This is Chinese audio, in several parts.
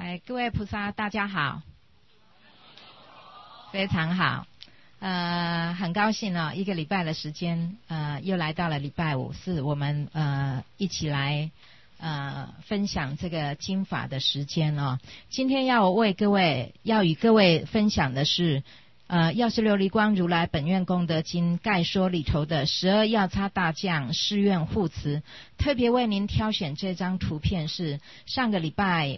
各位菩萨大家好，非常好，很高兴一个礼拜的时间，又来到了礼拜五，是我们一起来分享这个经法的时间哦。今天要与各位分享的是药师琉璃光如来本愿功德经概说里头的12药叉大将誓愿护持，特别为您挑选这张图片是上个礼拜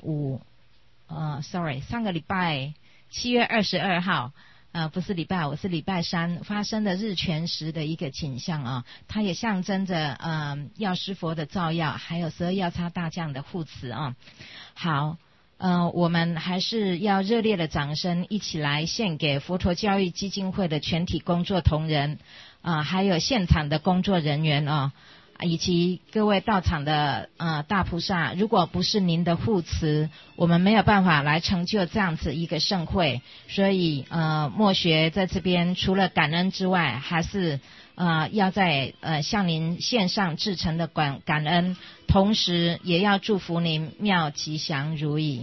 7月22号不是礼拜五，是礼拜三发生的日全食的一个景象啊，它也象征着药师佛的照耀，还有12药叉大将的护持啊。好，我们还是要热烈的掌声一起来献给佛陀教育基金会的全体工作同仁还有现场的工作人员以及各位到场的大菩萨，如果不是您的护持，我们没有办法来成就这样子一个盛会。所以默学在这边除了感恩之外，还是要在向您献上至诚的感恩，同时也要祝福您妙吉祥如意。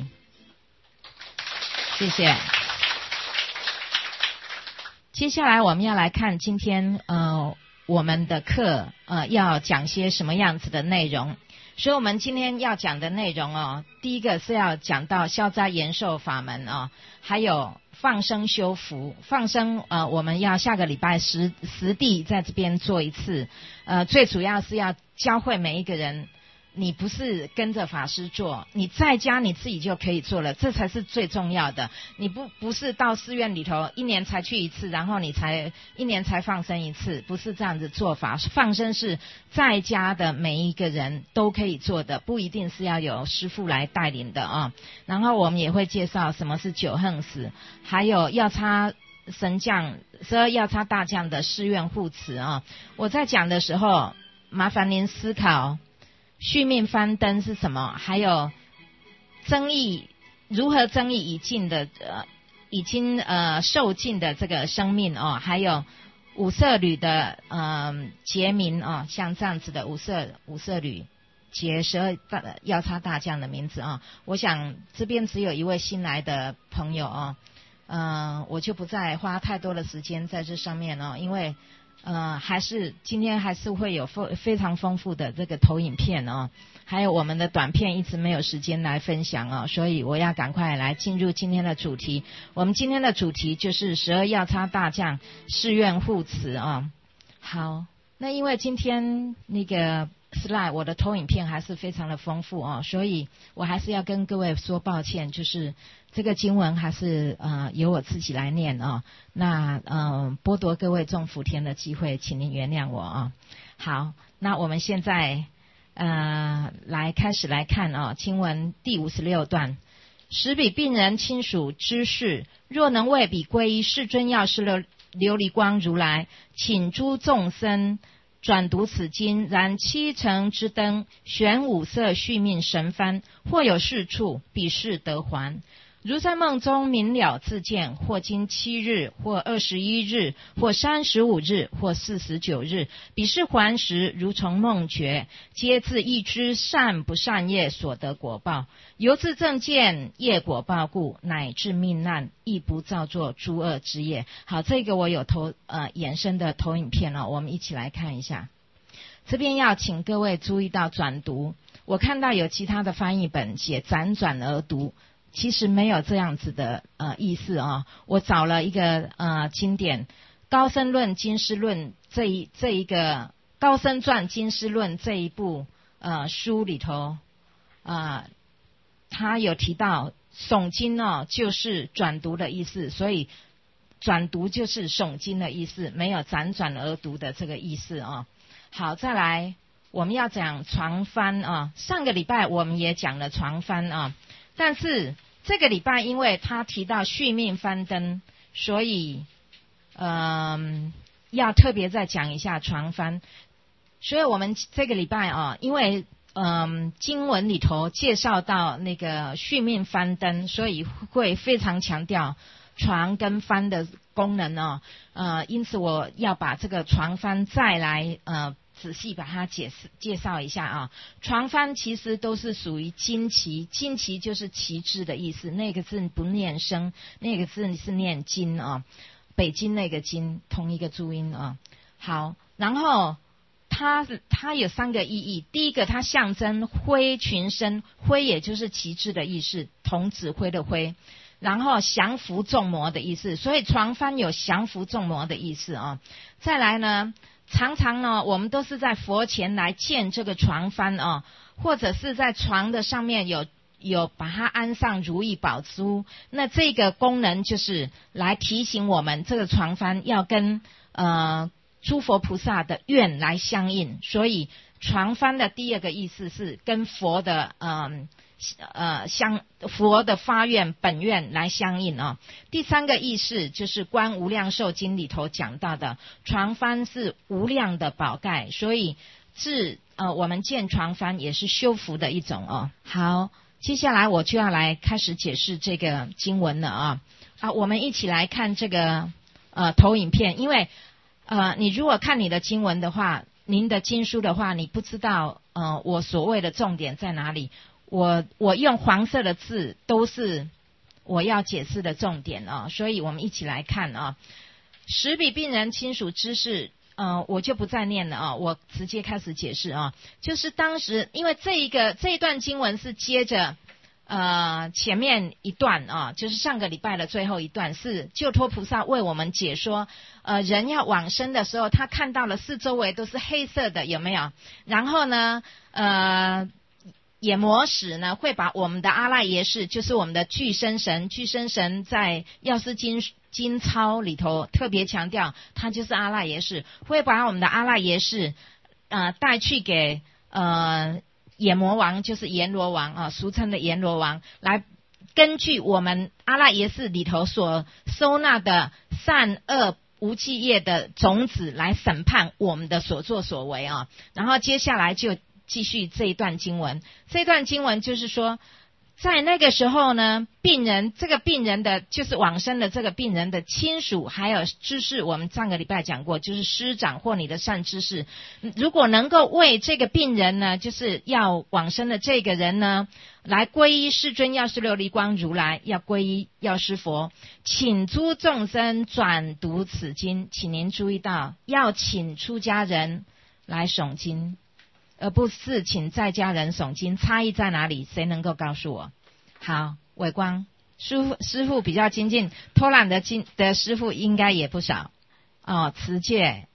谢谢。接下来我们要来看今天我们的课要讲些什么样子的内容。所以我们今天要讲的内容第一个是要讲到消灾延寿法门还有放生修福。放生我们要下个礼拜实地在这边做一次，最主要是要教会每一个人，你不是跟着法师做，你在家你自己就可以做了，这才是最重要的。你不是到寺院里头一年才去一次，然后你才一年才放生一次，不是这样子做法。放生是在家的每一个人都可以做的，不一定是要有师父来带领的然后我们也会介绍什么是九横死，还有药叉神将12药叉大将的誓愿护持我在讲的时候，麻烦您思考续命翻灯是什么，还有如何增益已尽的已经受尽的这个生命还有五色侣的结名像这样子的五色侣结12药叉大将的名字我想这边只有一位新来的朋友我就不再花太多的时间在这上面因为今天还是会有非常丰富的这个投影片还有我们的短片一直没有时间来分享所以我要赶快来进入今天的主题。我们今天的主题就是12药叉大将誓愿护持好，那因为今天那个 slide 我的投影片还是非常的丰富所以我还是要跟各位说抱歉，就是这个经文还是由我自己来念那剥夺各位种福田的机会，请您原谅我好，那我们现在来开始来看经文第56段。使彼病人亲属知事，若能为彼皈依世尊药师琉璃光如来，请诸众生转读此经，燃7层之灯，悬五色续命神幡，或有是处，彼事得还。如在梦中明了自见，或经7日，或21日，或35日，或49日，彼事还时，如从梦觉，皆自亦知善不善业所得果报，由自正见业果报故，乃至命难，亦不造作诸恶之业。好，这个我有衍生的投影片我们一起来看一下。这边要请各位注意到转读，我看到有其他的翻译本写辗转而读，其实没有这样子的意思我找了一个经典高僧论经师论这一个高僧传经师论这一部书里头他有提到诵经就是转读的意思，所以转读就是诵经的意思，没有辗转而读的这个意思好，再来我们要讲传幡上个礼拜我们也讲了传幡但是这个礼拜因为他提到续命翻灯，所以要特别再讲一下传幡。所以我们这个礼拜因为经文里头介绍到那个续命翻灯，所以会非常强调传跟翻的功能因此我要把这个传幡再来仔细把它介绍一下啊。床幡其实都是属于旌旗，旌旗就是旗帜的意思，那个字不念声，那个字是念金啊，北京那个金同一个注音啊。好，然后它有3个意义。第一个，它象征挥群生，挥也就是旗帜的意思，同指挥的挥，然后降服众魔的意思，所以床幡有降服众魔的意思啊。再来呢，常常呢我们都是在佛前来建这个床幡啊，或者是在床的上面有把它安上如意宝珠，那这个功能就是来提醒我们这个床幡要跟诸佛菩萨的愿来相应，所以床幡的第2个意思是跟佛的佛的发愿本愿来相应啊。第3个意思就是《观无量寿经》里头讲到的，床幡是无量的宝盖，所以我们建床幡也是修福的一种哦。好，接下来我就要来开始解释这个经文了啊。我们一起来看这个投影片，因为你如果看你的经文的话，您的经书的话，你不知道我所谓的重点在哪里。我用黄色的字都是我要解释的重点啊，所以我们一起来看啊。十比病人亲属之事，我就不再念了啊，我直接开始解释啊。就是当时因为这一段经文是接着前面一段啊，就是上个礼拜的最后一段，是救脱菩萨为我们解说人要往生的时候，他看到了四周围都是黑色的，有没有？然后呢眼魔使呢会把我们的阿赖耶识，就是我们的具身神在药师经操里头特别强调，它就是阿赖耶识，会把我们的阿赖耶识带去给眼魔王，就是阎罗王啊，俗称的阎罗王，来根据我们阿赖耶识里头所收纳的善恶无记业的种子来审判我们的所作所为啊。然后接下来就继续这一段经文，这段经文就是说，在那个时候呢，这个病人的就是往生的这个病人的亲属还有知识，我们上个礼拜讲过，就是师长或你的善知识，如果能够为这个病人呢，就是要往生的这个人呢，来皈依世尊药师琉璃光如来，要皈依药师佛，请诸众生转读此经，请您注意到，要请出家人来诵经，而不是请在家人诵经，差异在哪里？谁能够告诉我？好，伟光师父比较精进，偷懒的师父应该也不少哦。持戒，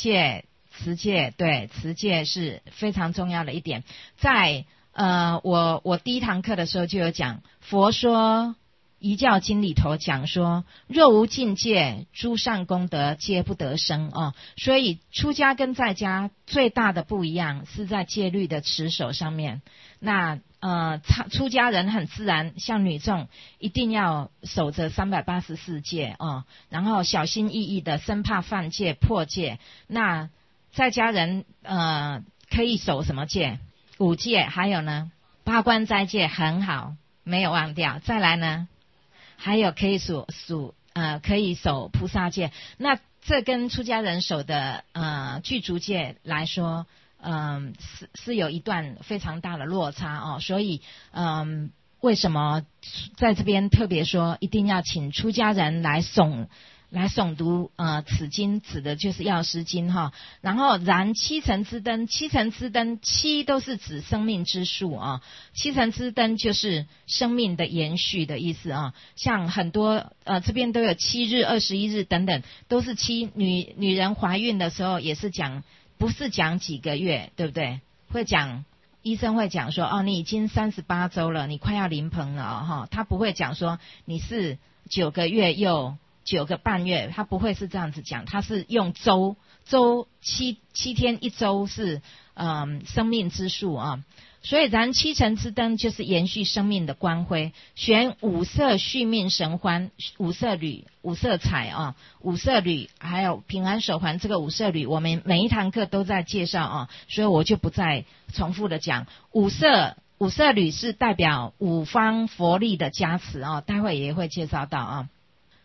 对，持戒是非常重要的一点。在我第一堂课的时候就有讲，佛说遗教经里头讲说，若无境界，诸善功德皆不得生哦。所以出家跟在家最大的不一样是在戒律的持守上面。那出家人很自然，像女众一定要守着384戒哦，然后小心翼翼的，生怕犯戒破戒。那在家人可以守什么戒？5戒，还有呢8关斋戒，很好，没有忘掉。再来呢还有可以可以守菩萨戒，那这跟出家人守的具足戒来说，是有一段非常大的落差哦。所以为什么在这边特别说一定要请出家人来诵读此经，指的就是药师经哈。然后燃七层之灯，七都是指生命之树啊，七层之灯就是生命的延续的意思啊。像很多这边都有7日、21日等等，都是7。女人怀孕的时候也是讲，不是讲几个月，对不对？医生会讲说你已经38周了，你快要临盆了哈。他不会讲说你是9个月又9个半月，他不会是这样子讲，他是用周7天1周是生命之数啊。所以燃七层之灯就是延续生命的光辉，悬五色续命神幡，五色缕、五色彩啊，五色缕还有平安手环，这个五色缕我们每一堂课都在介绍啊，所以我就不再重复的讲。五色缕是代表五方佛力的加持啊，待会也会介绍到啊。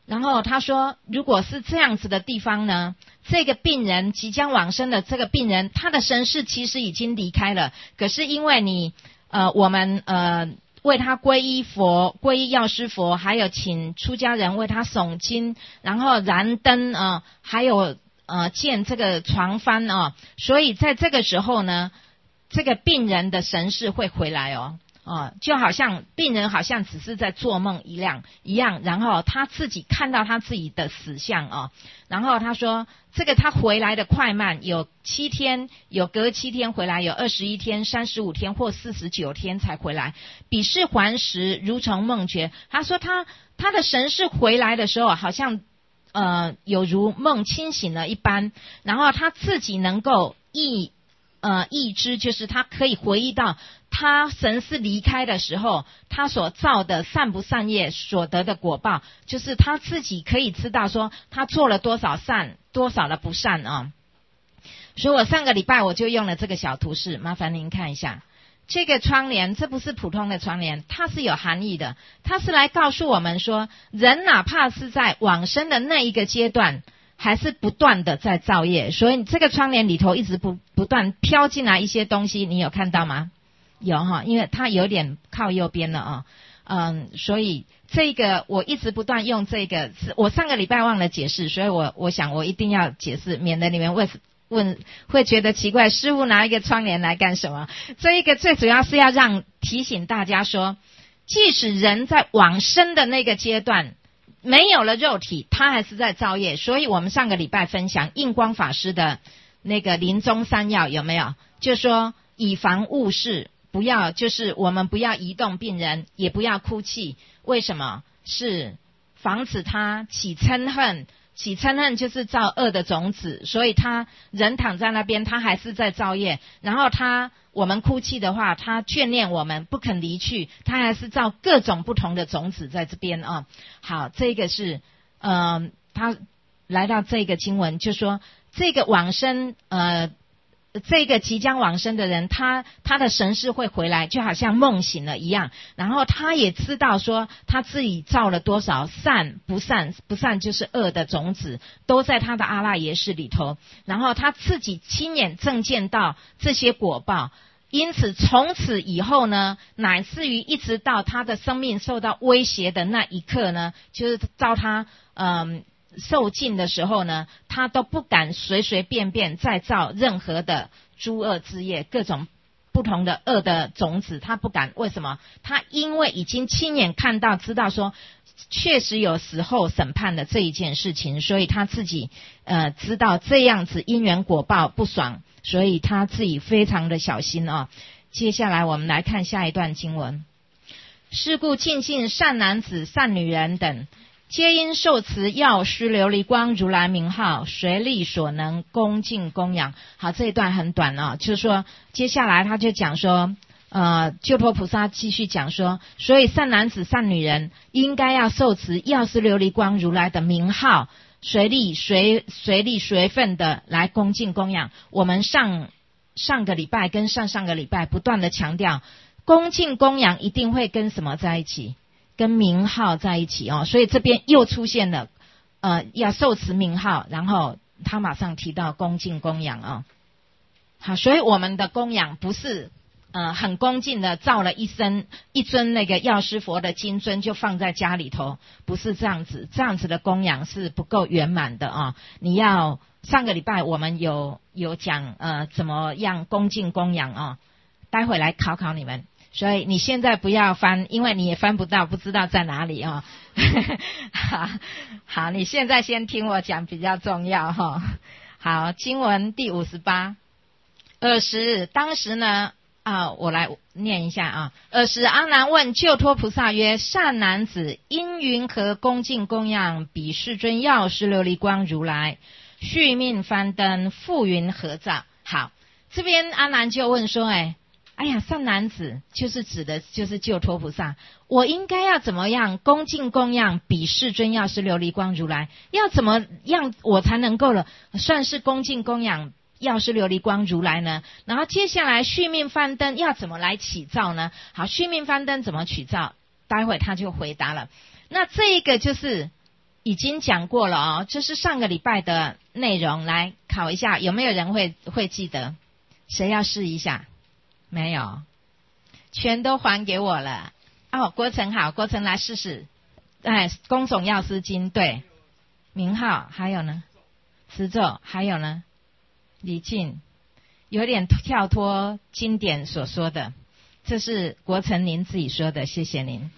然后他说，如果是这样子的地方呢，这个病人即将往生的这个病人，他的神识其实已经离开了，可是因为我们为他皈依佛、皈依药师佛，还有请出家人为他诵经，然后燃灯还有建这个床幡所以在这个时候呢，这个病人的神识会回来就好像病人好像只是在做梦一样，然后他自己看到他自己的死相然后他说这个他回来的快慢有7天，有隔7天回来，有21天、35天或49天才回来，彼是还时，如从梦觉。他说他的神识回来的时候，好像有如梦清醒了一般，然后他自己能够意知，就是他可以回忆到他神识离开的时候，他所造的善不善业所得的果报，就是他自己可以知道说他做了多少善，多少的不善所以我上个礼拜我就用了这个小图示，麻烦您看一下。这个窗帘，这不是普通的窗帘，它是有含义的，它是来告诉我们说，人哪怕是在往生的那一个阶段，还是不断的在造业。所以这个窗帘里头一直不断飘进来一些东西，你有看到吗？有因为它有点靠右边了所以这个我一直不断用这个，我上个礼拜忘了解释，所以我想我一定要解释，免得你们问会觉得奇怪，师父拿一个窗帘来干什么？这一个最主要是要提醒大家说，即使人在往生的那个阶段没有了肉体，他还是在造业。所以我们上个礼拜分享印光法师的那个临终3要，有没有？就说以防误事，就是我们不要移动病人，也不要哭泣。为什么？是防止他起嗔恨。起嗔恨就是造恶的种子，所以他人躺在那边，他还是在造业。然后我们哭泣的话，他眷恋我们，不肯离去，他还是造各种不同的种子在这边好，这个是他来到这个经文，就说这个往生这个即将往生的人，他的神识会回来，就好像梦醒了一样。然后他也知道说他自己造了多少善不善就是恶的种子，都在他的阿赖耶识里头。然后他自己亲眼证见到这些果报，因此从此以后呢，乃至于一直到他的生命受到威胁的那一刻呢，就是到他受尽的时候呢，他都不敢随随便便再造任何的诸恶之业，各种不同的恶的种子，他不敢。为什么？他因为已经亲眼看到知道说确实有死后审判的这一件事情，所以他自己知道这样子因缘果报不爽，所以他自己非常的小心接下来我们来看下一段经文。是故尽信善男子善女人等，皆因受持药师琉璃光如来名号，随力所能恭敬供养。好，这一段很短就是说接下来他就讲说救脱菩萨继续讲说，所以善男子善女人应该要受持药师琉璃光如来的名号，随力随分的来恭敬供养。我们上个礼拜跟上个礼拜不断的强调，恭敬供养一定会跟什么在一起？跟名号在一起所以这边又出现了要受持名号，然后他马上提到恭敬供养好，所以我们的供养不是很恭敬的造了一尊那个药师佛的金尊就放在家里头，不是这样子，这样子的供养是不够圆满的你要上个礼拜我们有讲怎么样恭敬供养待会来考你们。所以你现在不要翻，因为你也翻不到，不知道在哪里好，你现在先听我讲比较重要好，经文第58。尔时，当时呢我来念一下尔时阿难问救脱菩萨曰：善男子因云何恭敬供养彼世尊药师琉璃光如来？续命幡灯复云何照？好，这边阿难就问说哎呀，善男子就是指的就是救脱菩萨，我应该要怎么样恭敬供养彼世尊药师琉璃光如来？要怎么样我才能够算是恭敬供养药师琉璃光如来呢？然后接下来续命幡灯要怎么来起照呢？好，续命幡灯怎么取照？待会他就回答了。那这一个就是已经讲过了哦，这是上个礼拜的内容，来考一下，有没有人会记得？谁要试一下？没有，全都还给我了。哦，郭成好，郭成来试试。哎，工总药师经，对，名号，还有呢，持咒，还有呢，李靖，有点跳脱经典所说的，这是国成您自己说的，谢谢您。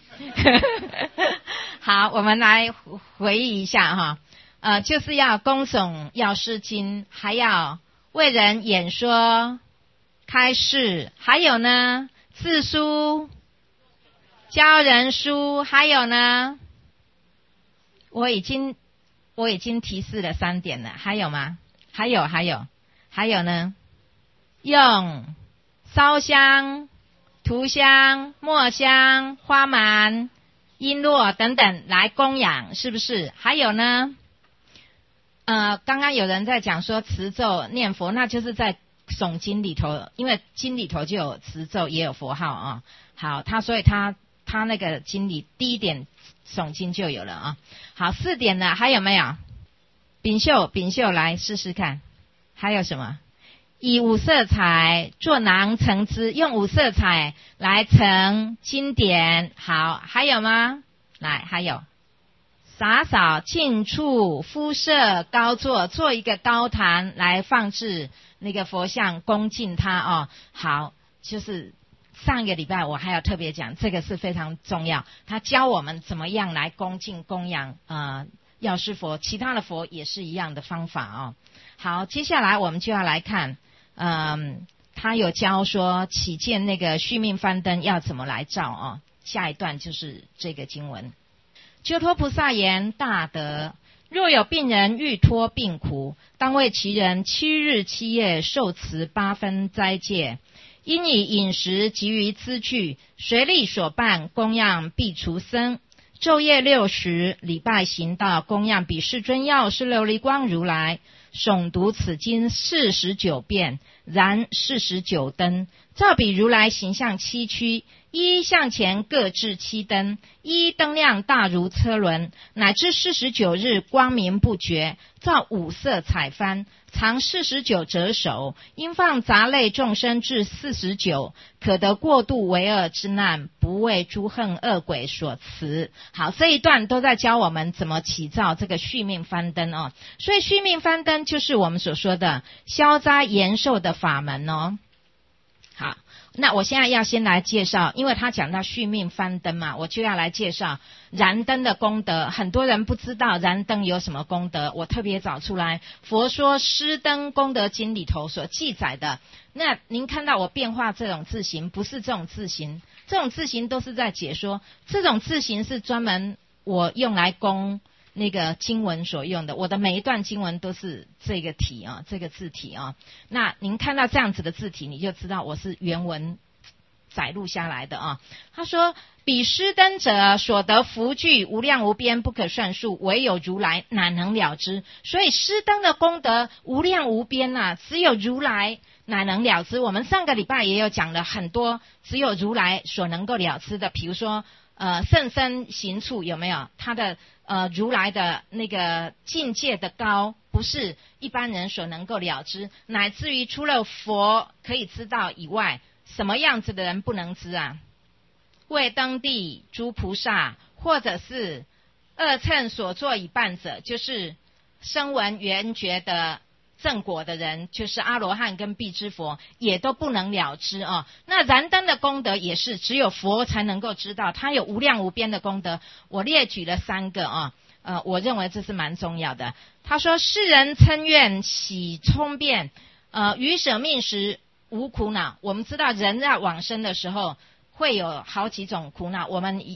好，我们来回忆一下哈，就是要恭诵药师经，还要为人演说、开示，还有呢自书、教人书，还有呢，我已经提示了3点了，还有吗？还有呢，用烧香、涂香、墨香、花芒、璎珞等等来供养，是不是？还有呢，刚刚有人在讲说持咒念佛，那就是在诵经里头，因为经里头就有持咒也有佛号啊。好，所以他那个经里第1点诵经就有了啊。好，4点呢还有没有？丙秀来试试看，还有什么？以5色彩做囊盛之，用5色彩来盛经典。好，还有吗？来，还有洒扫净处，敷设高座，做一个高坛来放置那个佛像，恭敬它哦。好，就是上一个礼拜我还要特别讲，这个是非常重要，他教我们怎么样来恭敬供养药师佛，其他的佛也是一样的方法哦。好，接下来我们就要来看他有教说起见那个续命幡灯要怎么来照哦。下一段就是这个经文。鸠托菩萨言：大德，若有病人欲脱病苦，当为其人7日7夜受持8分斋戒，应以饮食及于资具，随力所办，供养必除生。昼夜60，礼拜行道，供养彼世尊药师琉璃光如来，诵读此经49遍，燃49灯，照彼如来形象7躯，一向前各置7灯，一灯亮大如车轮，乃至49日光明不绝，照5色彩幡，常49折手，应放杂类众生至49，可得过度为恶之难，不为诸横恶鬼所持。好，这一段都在教我们怎么起造这个续命幡灯哦。所以续命幡灯就是我们所说的消灾延寿的法门哦。好，那我现在要先来介绍，因为他讲到续命幡灯嘛，我就要来介绍燃灯的功德。很多人不知道燃灯有什么功德，我特别找出来佛说施灯功德经里头所记载的。那您看到我变化这种字形，不是这种字形，这种字形都是在解说，这种字形是专门我用来供那个经文所用的，我的每一段经文都是这个体啊，这个字体啊。那您看到这样子的字体，你就知道我是原文载录下来的啊。他说：彼施灯者所得福聚无量无边，不可算数，唯有如来乃能了知。所以施灯的功德无量无边啊，只有如来乃能了知。我们上个礼拜也有讲了很多只有如来所能够了知的，比如说甚深行处有没有？他的如来的那个境界的高，不是一般人所能够了知，乃至于除了佛可以知道以外，什么样子的人不能知啊？为登地诸菩萨，或者是二乘所作已办者，就是声闻缘觉的正果的人，就是阿罗汉跟辟支佛，也都不能了知哦。那燃灯的功德也是只有佛才能够知道，它有无量无边的功德。我列举了3个啊，我认为这是蛮重要的。他说：世人称愿喜聪辩，于舍命时无苦恼。我们知道人在往生的时候会有好几种苦恼，我们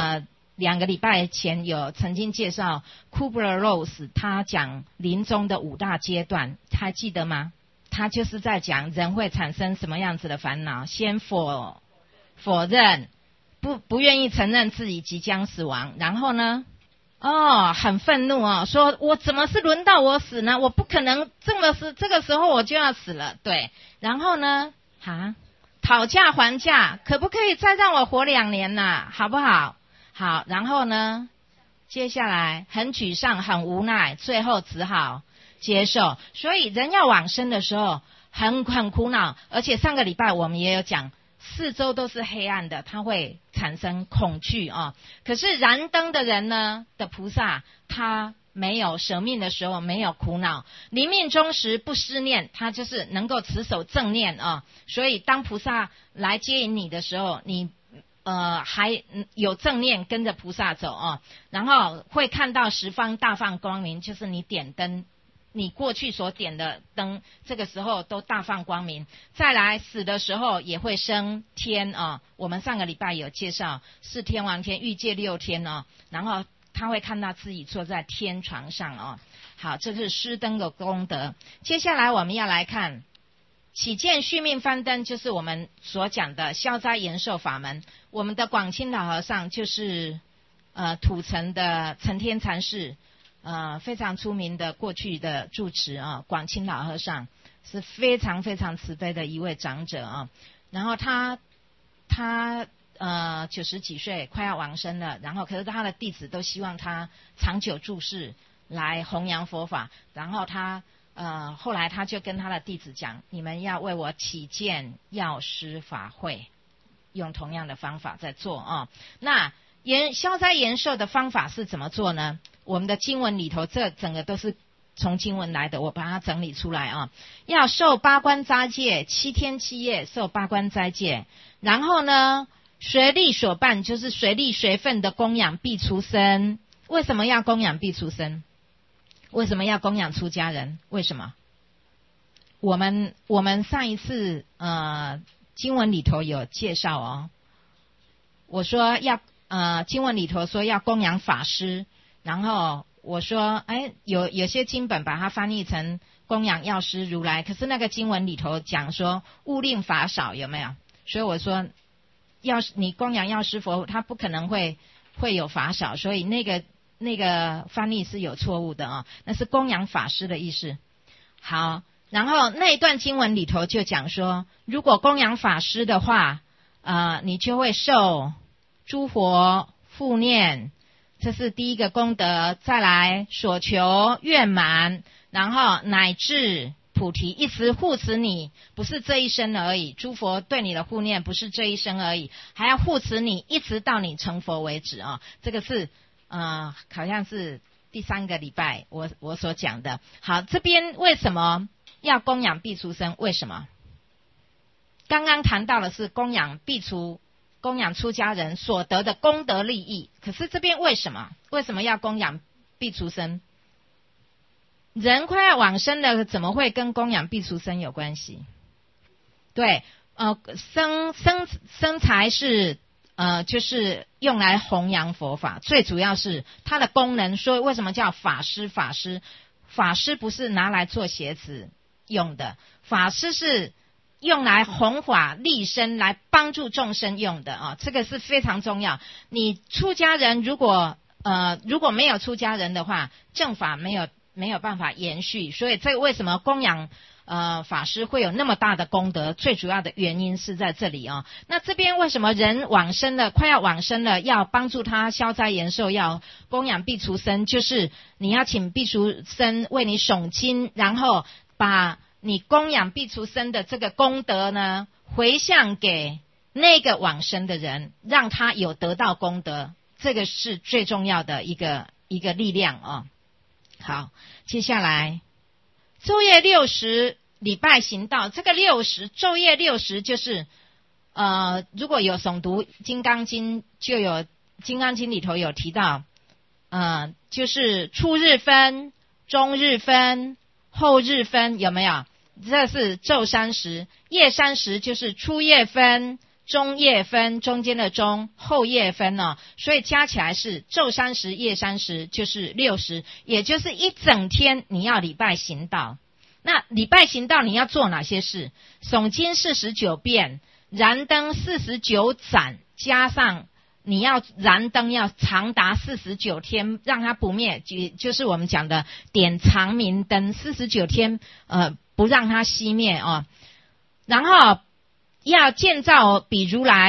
2个礼拜前有曾经介绍 Kubler-Ross， 他讲临终的5大阶段，还记得吗？他就是在讲人会产生什么样子的烦恼，先否认，不愿意承认自己即将死亡，然后呢很愤怒说我怎么是轮到我死呢？我不可能这个时候我就要死了，对。然后呢讨价还价，可不可以再让我活2年好不好？好，然后呢接下来很沮丧，很无奈，最后只好接受。所以人要往生的时候很苦恼，而且上个礼拜我们也有讲，四周都是黑暗的，他会产生恐惧啊。可是燃灯的人呢的菩萨，他没有舍命的时候没有苦恼，临命终时不思念，他就是能够持守正念啊。所以当菩萨来接引你的时候，你还有正念跟着菩萨走啊，然后会看到十方大放光明，就是你点灯，你过去所点的灯，这个时候都大放光明。再来死的时候也会升天啊，我们上个礼拜有介绍是天王天、欲界六天啊，然后他会看到自己坐在天床上啊。好，这是施灯的功德。接下来我们要来看起见续命翻灯，就是我们所讲的消灾延寿法门。我们的广清老和尚就是土城的承天禅师，非常出名的过去的住持啊，广清老和尚是非常非常慈悲的一位长者啊。然后他90几岁快要往生了，然后可是他的弟子都希望他长久住世来弘扬佛法，然后后来他就跟他的弟子讲，你们要为我起建药师法会，用同样的方法在做啊。那消灾延寿的方法是怎么做呢？我们的经文里头，这整个都是从经文来的，我把它整理出来啊。要受八关斋戒，7天7夜受八关斋戒，然后呢随力所办，就是随力随分的供养必出生。为什么要供养必出生？为什么要供养出家人？为什么？我们上一次经文里头有介绍哦，我说要经文里头说要供养法师，然后我说有些经本把它翻译成供养药师如来，可是那个经文里头讲说勿令法少，有没有？所以我说你供养药师佛，他不可能会有法少，所以那个翻译是有错误的啊，那是供养法师的意思。好，然后那一段经文里头就讲说，如果供养法师的话，你就会受诸佛护念，这是第一个功德。再来所求愿满，然后乃至菩提，一直护持你，不是这一生而已，诸佛对你的护念不是这一生而已，还要护持你一直到你成佛为止啊。这个是好像是第3个礼拜我所讲的。好，这边为什么要供养必出生？为什么？刚刚谈到的是供养出家人所得的功德利益，可是这边为什么要供养必出生？人快要往生了，怎么会跟供养必出生有关系？对，生财是就是用来弘扬佛法，最主要是它的功能。所以为什么叫法师？法师不是拿来做鞋子用的，法师是用来弘法利生，来帮助众生用的啊，这个是非常重要。你出家人如果没有出家人的话，正法没有办法延续，所以这个为什么供养法师会有那么大的功德，最主要的原因是在这里啊。那这边为什么人往生了，快要往生了，要帮助他消灾延寿，要供养必出生，就是你要请必出生为你诵经，然后把你供养必出生的这个功德呢回向给那个往生的人，让他有得到功德，这个是最重要的一个力量啊。好，接下来昼夜60礼拜行道，这个昼夜60就是如果有诵读金刚经，就有金刚经里头有提到就是初日分、中日分、后日分，有没有？这是昼30，夜30就是初夜分、中夜分，中间的中，后夜分哦，所以加起来是昼30夜30，就是60，也就是一整天你要礼拜行道。那礼拜行道你要做哪些事？诵经49遍，燃灯49盏，加上你要燃灯要长达49天，让它不灭，就是我们讲的点长明灯，49天不让它熄灭哦。然后要建造比如来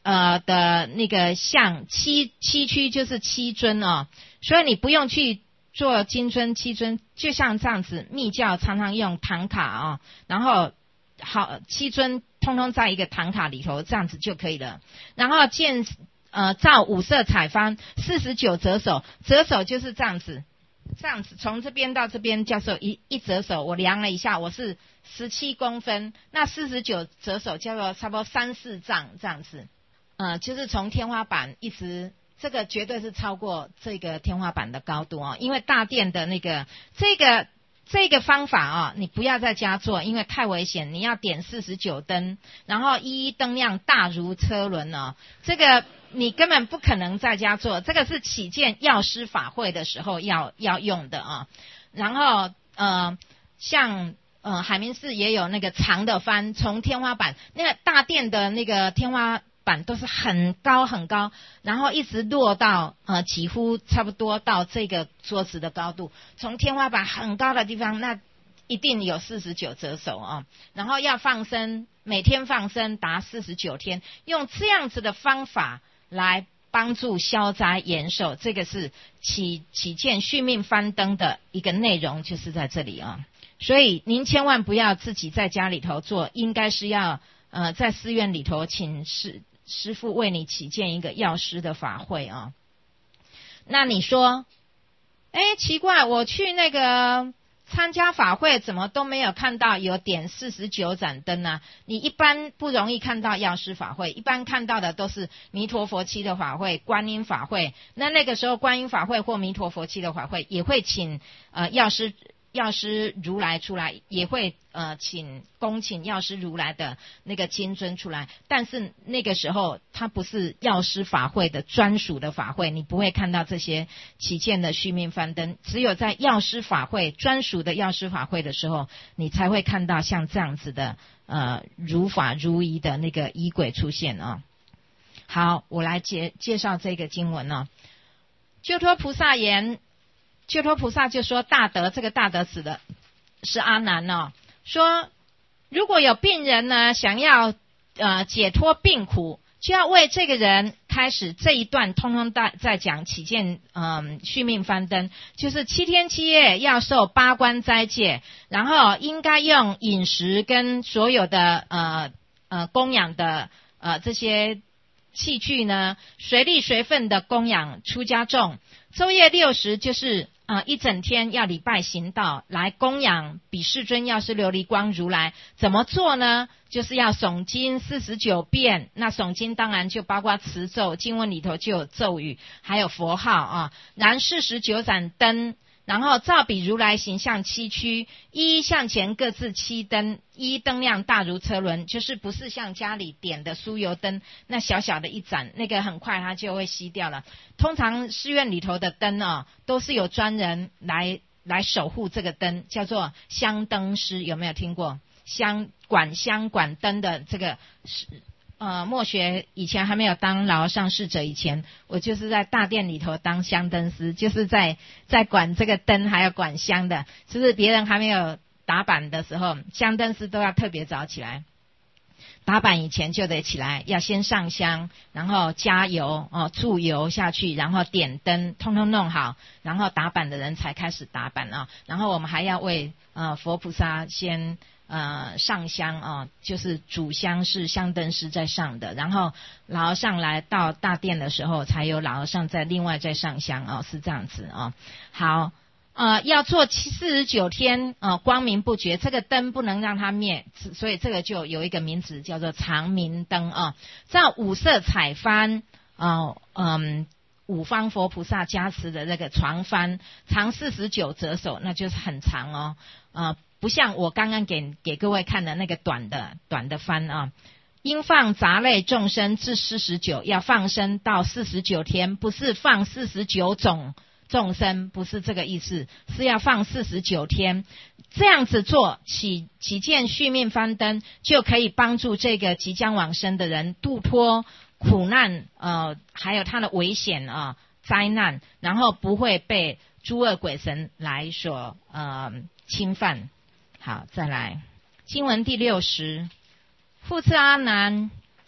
的那个像七躯就是七尊哦，所以你不用去做金尊七尊，就像这样子，密教常常用唐卡哦，然后好七尊通通在一个唐卡里头，这样子就可以了。然后照五色彩幡49折手，折手就是这样子，从这边到这边叫做一折手，我量了一下，我是17公分，那49折手叫做差不多3-4丈这样子，就是从天花板一直，这个绝对是超过这个天花板的高度哦，因为大殿的那个这个方法啊，你不要在家做，因为太危险。你要点49灯，然后一灯亮大如车轮哦，这个你根本不可能在家做，这个是起见药师法会的时候要用的啊。然后像海明寺也有那个长的幡，从天花板那个大殿的那个天花板都是很高很高，然后一直落到几乎差不多到这个桌子的高度，从天花板很高的地方，那一定有49折手啊。然后要放生，每天放生达49天，用这样子的方法来帮助消灾延寿，这个是起见续命幡灯的一个内容，就是在这里啊。所以您千万不要自己在家里头做，应该是要在寺院里头请师父为你起建一个药师的法会啊。那你说奇怪，我去那个参加法会怎么都没有看到有点49盏灯啊？你一般不容易看到药师法会，一般看到的都是弥陀佛七的法会、观音法会。那个时候观音法会或弥陀佛七的法会也会请药师如来出来，也会恭请药师如来的那个金尊出来，但是那个时候它不是药师法会的专属的法会，你不会看到这些起见的续命幡灯，只有在药师法会专属的药师法会的时候，你才会看到像这样子的如法如仪的那个仪轨出现啊。好，我来介绍这个经文啊。救脱菩萨言，救脱菩萨就说大德，这个大德指的是阿难哦，说如果有病人呢想要解脱病苦，就要为这个人开始这一段通通在讲起见续命幡灯，就是7天7夜要受8关斋戒，然后应该用饮食跟所有的供养的这些器具呢，随力随分的供养出家众。昼夜60就是一整天要礼拜行道来供养比世尊药师琉璃光如来。怎么做呢？就是要诵经49遍，那诵经当然就包括持咒，经文里头就有咒语还有佛号啊。燃49盏灯，然后照比如来形象7躯，一向前各自7灯，一灯亮大如车轮，就是不是像家里点的酥油灯那小小的一盏，那个很快它就会熄掉了。通常寺院里头的灯都是有专人来守护这个灯，叫做香灯师，有没有听过？管香管灯的这个默学以前还没有当老上侍者以前，我就是在大殿里头当香灯师，就是在管这个灯还有管香的，就是别人还没有打板的时候，香灯师都要特别早起来，打板以前就得起来，要先上香，然后加油注油下去，然后点灯，通通弄好，然后打板的人才开始打板然后我们还要为佛菩萨先上香就是主香是香灯师在上的，然后老和尚来到大殿的时候，才有老和尚再另外再上香是这样子好，要做49天光明不绝，这个灯不能让它灭，所以这个就有一个名字叫做长明灯照五色彩幡五方佛菩萨加持的那个床幡，长49折手，那就是很长不像我刚刚给各位看的那个短的幡应放杂类众生至49，要放生到49天，不是放49种众生，不是这个意思，是要放49天。这样子做起见续命幡灯，就可以帮助这个即将往生的人度脱苦难还有他的危险灾难，然后不会被诸恶鬼神来所侵犯。好，再来经文第60。复次阿难，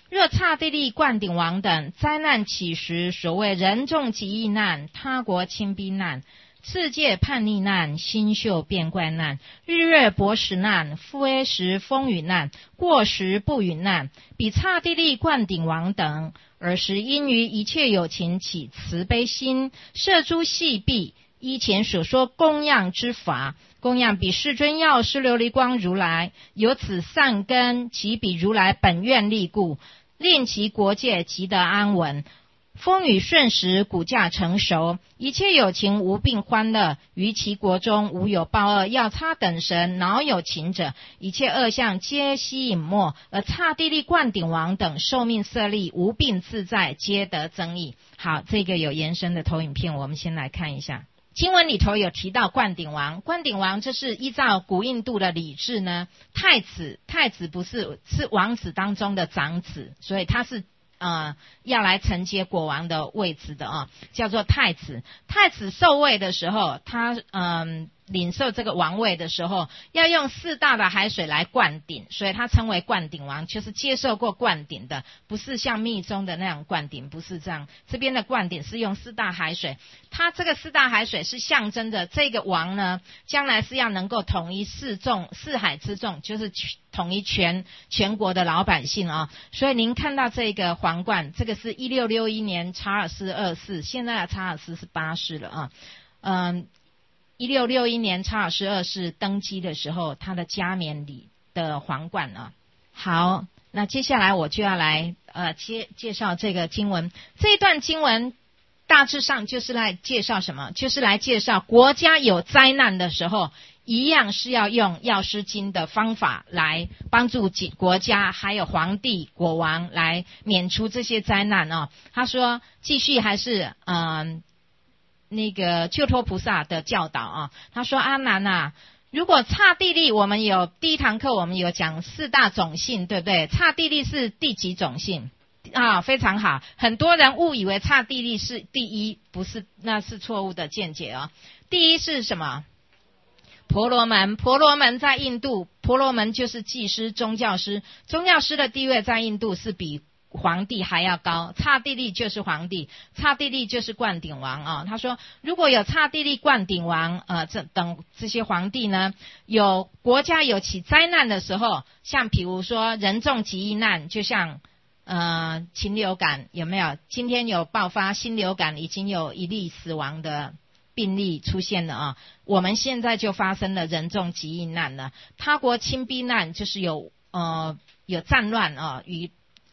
若刹帝利、灌顶王等灾难起时，所谓人众极疫难、他国侵逼难、世界叛逆难、星宿变怪难、日月薄食难、非时风雨难、过时不雨难，比刹帝利、灌顶王等，尔时因于一切有情起慈悲心，摄诸细弊，依前所说供养之法，供养比世尊药师琉璃光如来，由此善根及比如来本愿力故，令其国界即得安稳，风雨顺时，骨架成熟，一切有情无病欢乐，于其国中无有报恶，药叉等神恼有情者，一切恶相皆悉隐没，而刹帝利、灌顶王等寿命色力无病自在，皆得增益。好，这个有延伸的投影片，我们先来看一下。经文里头有提到灌顶王，灌顶王这是依照古印度的礼制呢，太子不是王子当中的长子，所以他是要来承接国王的位置的啊，叫做太子。太子受位的时候，他领受这个王位的时候，要用4大的海水来灌顶，所以他称为灌顶王，就是接受过灌顶的，不是像密宗的那样灌顶，不是这样。这边的灌顶是用4大海水，他这个4大海水是象征着这个王呢，将来是要能够统一四海之众，就是统一全国的老百姓啊。所以您看到这个皇冠，这个是1661年查尔斯2世，现在的查尔斯是8世了啊。1661年查尔斯2世登基的时候，他的加冕礼的皇冠啊。好，那接下来我就要来介绍这个经文。这一段经文大致上就是来介绍什么？就是来介绍国家有灾难的时候，一样是要用药师经的方法来帮助国家还有皇帝国王来免除这些灾难哦。他说继续还是那个救脱菩萨的教导啊。他说阿难啊，如果刹帝利，我们有第一堂课我们有讲4大种姓，对不对？刹帝利是第几种姓啊？非常好，很多人误以为刹帝利是第一，不是，那是错误的见解哦。第一是什么？婆罗门。婆罗门在印度，婆罗门就是祭司、宗教师，宗教师的地位在印度是比皇帝还要高，刹帝利就是皇帝，刹帝利就是灌顶王啊。他说如果有刹帝利、灌顶王这些皇帝呢，有国家有起灾难的时候，像比如说人众极疫难，就像禽流感，有没有？今天有爆发新流感，已经有1例死亡的病例出现了啊。我们现在就发生了人众极疫难了。他国侵逼难就是有战乱啊，与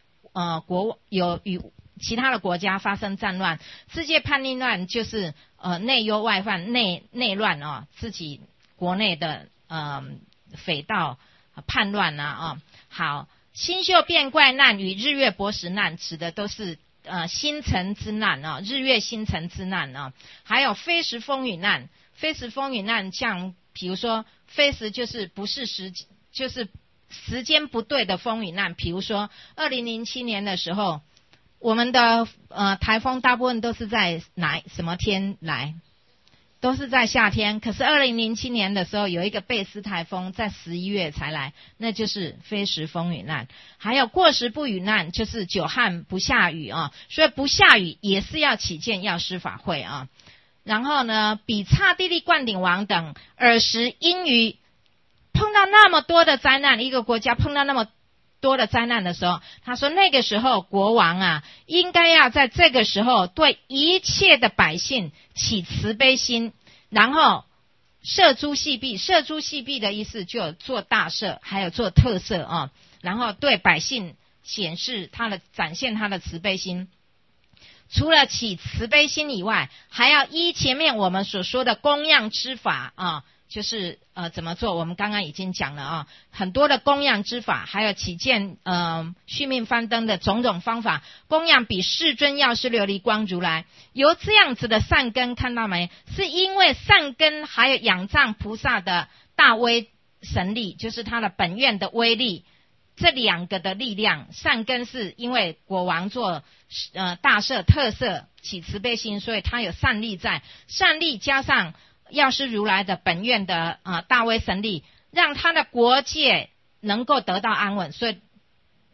其他的国家发生战乱。世界叛逆难就是内忧外患，内乱啊，自己国内的匪盗叛乱啊。好，星宿变怪难与日月薄食难指的都是星辰之难啊，日月星辰之难啊。还有非时风雨难，非时风雨难像比如说非时就是不是时，就是时间不对的风雨难。比如说2007年的时候，我们的台风大部分都是在什么天来？都是在夏天。可是2007年的时候有一个贝斯台风在11月才来，那就是非时风雨难。还有过时不雨难，就是久旱不下雨啊，所以不下雨也是要起见药师法会啊。然后呢，比刹帝利、灌顶王等尔时因于碰到那么多的灾难，一个国家碰到那么多的灾难的时候，他说那个时候国王啊，应该要在这个时候对一切的百姓起慈悲心，然后摄诸细弊。摄诸细弊的意思就有做大摄还有做特摄啊，然后对百姓展现他的慈悲心。除了起慈悲心以外，还要依前面我们所说的供养之法啊，就是怎么做，我们刚刚已经讲了啊，很多的供养之法，还有起见续命翻灯的种种方法，供养比世尊药师琉璃光如来。由这样子的善根，看到没？是因为善根还有仰仗菩萨的大威神力，就是他的本愿的威力，这2个的力量。善根是因为国王做大摄特摄起慈悲心，所以他有善力在，善力加上药师如来的本愿的大威神力，让他的国界能够得到安稳。所以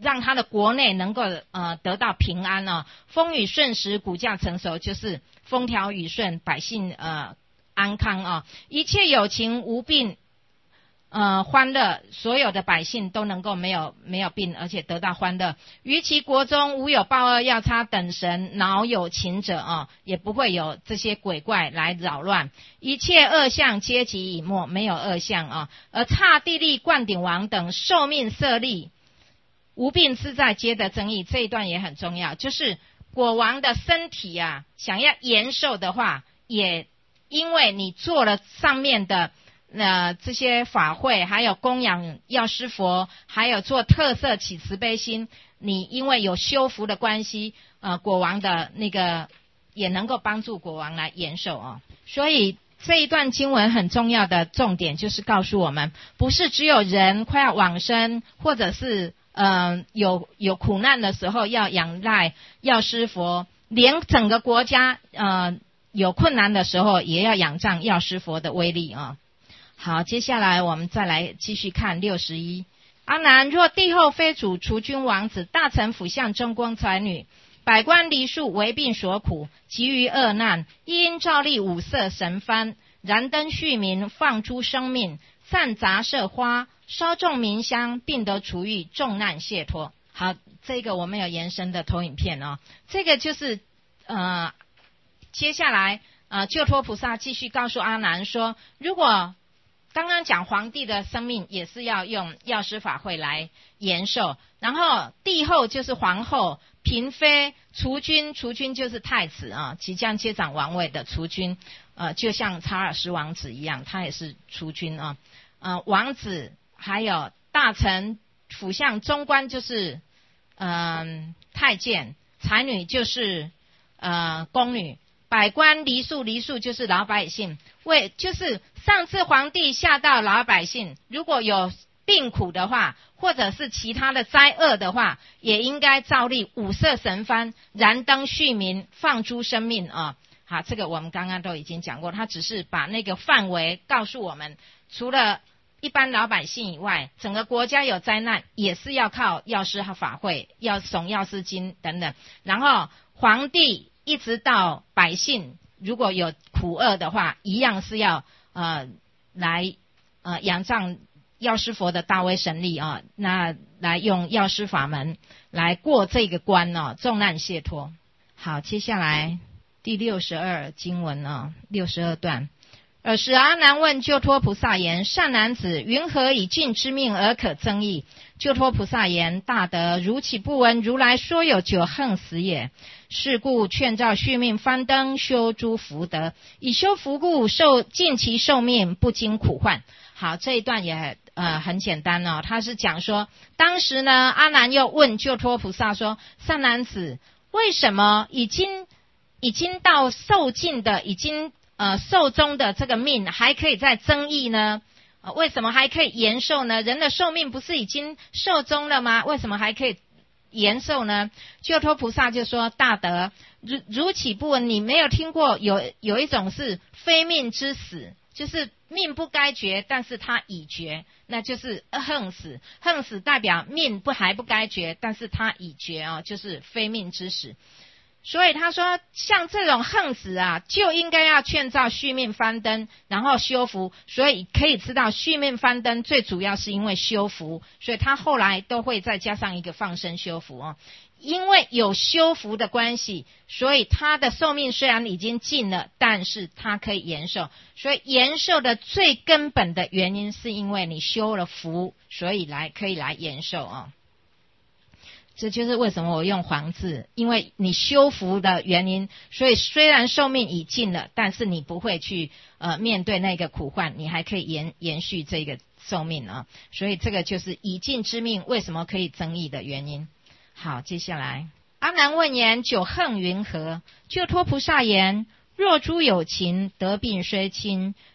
让他的国内能够得到平安哦，风雨顺时，谷稼成熟，就是风调雨顺，百姓安康哦，一切有情无病。欢乐，所有的百姓都能够没有病，而且得到欢乐。于其国中无有暴恶、药叉等神，恼有情者也不会有这些鬼怪来扰乱。一切恶相皆其以没，没有恶相而刹帝利、灌顶王等寿命设立，无病自在，皆得增益。这一段也很重要，就是国王的身体想要延寿的话，也因为你做了上面的这些法会，还有供养药师佛，还有做特色起慈悲心，你因为有修福的关系，国王的那个也能够帮助国王来延寿所以这一段经文很重要的重点就是告诉我们，不是只有人快要往生，或者是有苦难的时候要仰赖药师佛，连整个国家有困难的时候也要仰仗药师佛的威力好，接下来我们再来继续看61。阿难，若帝后妃主、储君王子、大臣辅相、中宫才女、百官黎庶为病所苦，急于恶难，因照例五色神幡，燃灯续明，放诸生命，散杂色花，烧众冥香，并得除愈，众难解脱。好，这个我们有延伸的投影片这个就是接下来救脱菩萨继续告诉阿难说，如果刚刚讲皇帝的生命也是要用药师法会来延寿，然后帝后就是皇后，嫔妃、储君就是太子即将接掌王位的储君，就像查尔斯王子一样，他也是储君王子还有大臣、辅相、中官就是太监，才女就是宫女，百官黎庶就是老百姓，就是上次皇帝下到老百姓，如果有病苦的话，或者是其他的灾厄的话，也应该照例五色神幡，燃灯续明，放诸生命好，这个我们刚刚都已经讲过，他只是把那个范围告诉我们，除了一般老百姓以外，整个国家有灾难也是要靠药师和法会，要诵药师经等等，然后皇帝一直到百姓如果有苦厄的话，一样是要来仰仗药师佛的大威神力那来用药师法门来过这个关众难解脱。好，接下来第62经文62段。尔时阿难问救脱菩萨言：善男子，云何以尽之命而可增益？救脱菩萨言：大德，如岂不闻如来说有九恨死也？是故劝召续命幡灯，修诸福德，以修福故，尽其寿命，不经苦患。好，这一段也很简单他是讲说，当时呢，阿难又问救脱菩萨说：善男子，为什么已经到寿尽的，已经寿终的这个命还可以再增益呢？为什么还可以延寿呢？人的寿命不是已经寿终了吗？为什么还可以延寿呢？救脱菩萨就说：大德，如岂不闻？你没有听过有一种是非命之死，就是命不该绝，但是他已绝，那就是恨死。恨死代表命还不该绝，但是他已绝就是非命之死。所以他说，像这种横死就应该要劝召续命幡灯，然后修福。所以可以知道，续命幡灯最主要是因为修福，所以他后来都会再加上一个放生修福因为有修福的关系，所以他的寿命虽然已经尽了，但是他可以延寿。所以延寿的最根本的原因是因为你修了福，所以可以来延寿这就是为什么我用黄字，因为你修福的原因，所以虽然寿命已尽了，但是你不会去面对那个苦患，你还可以延续这个寿命所以这个就是已尽之命为什么可以增益的原因。好，接下来阿难问言：九恨云何？救脱菩萨言：若诸有情得病虽轻，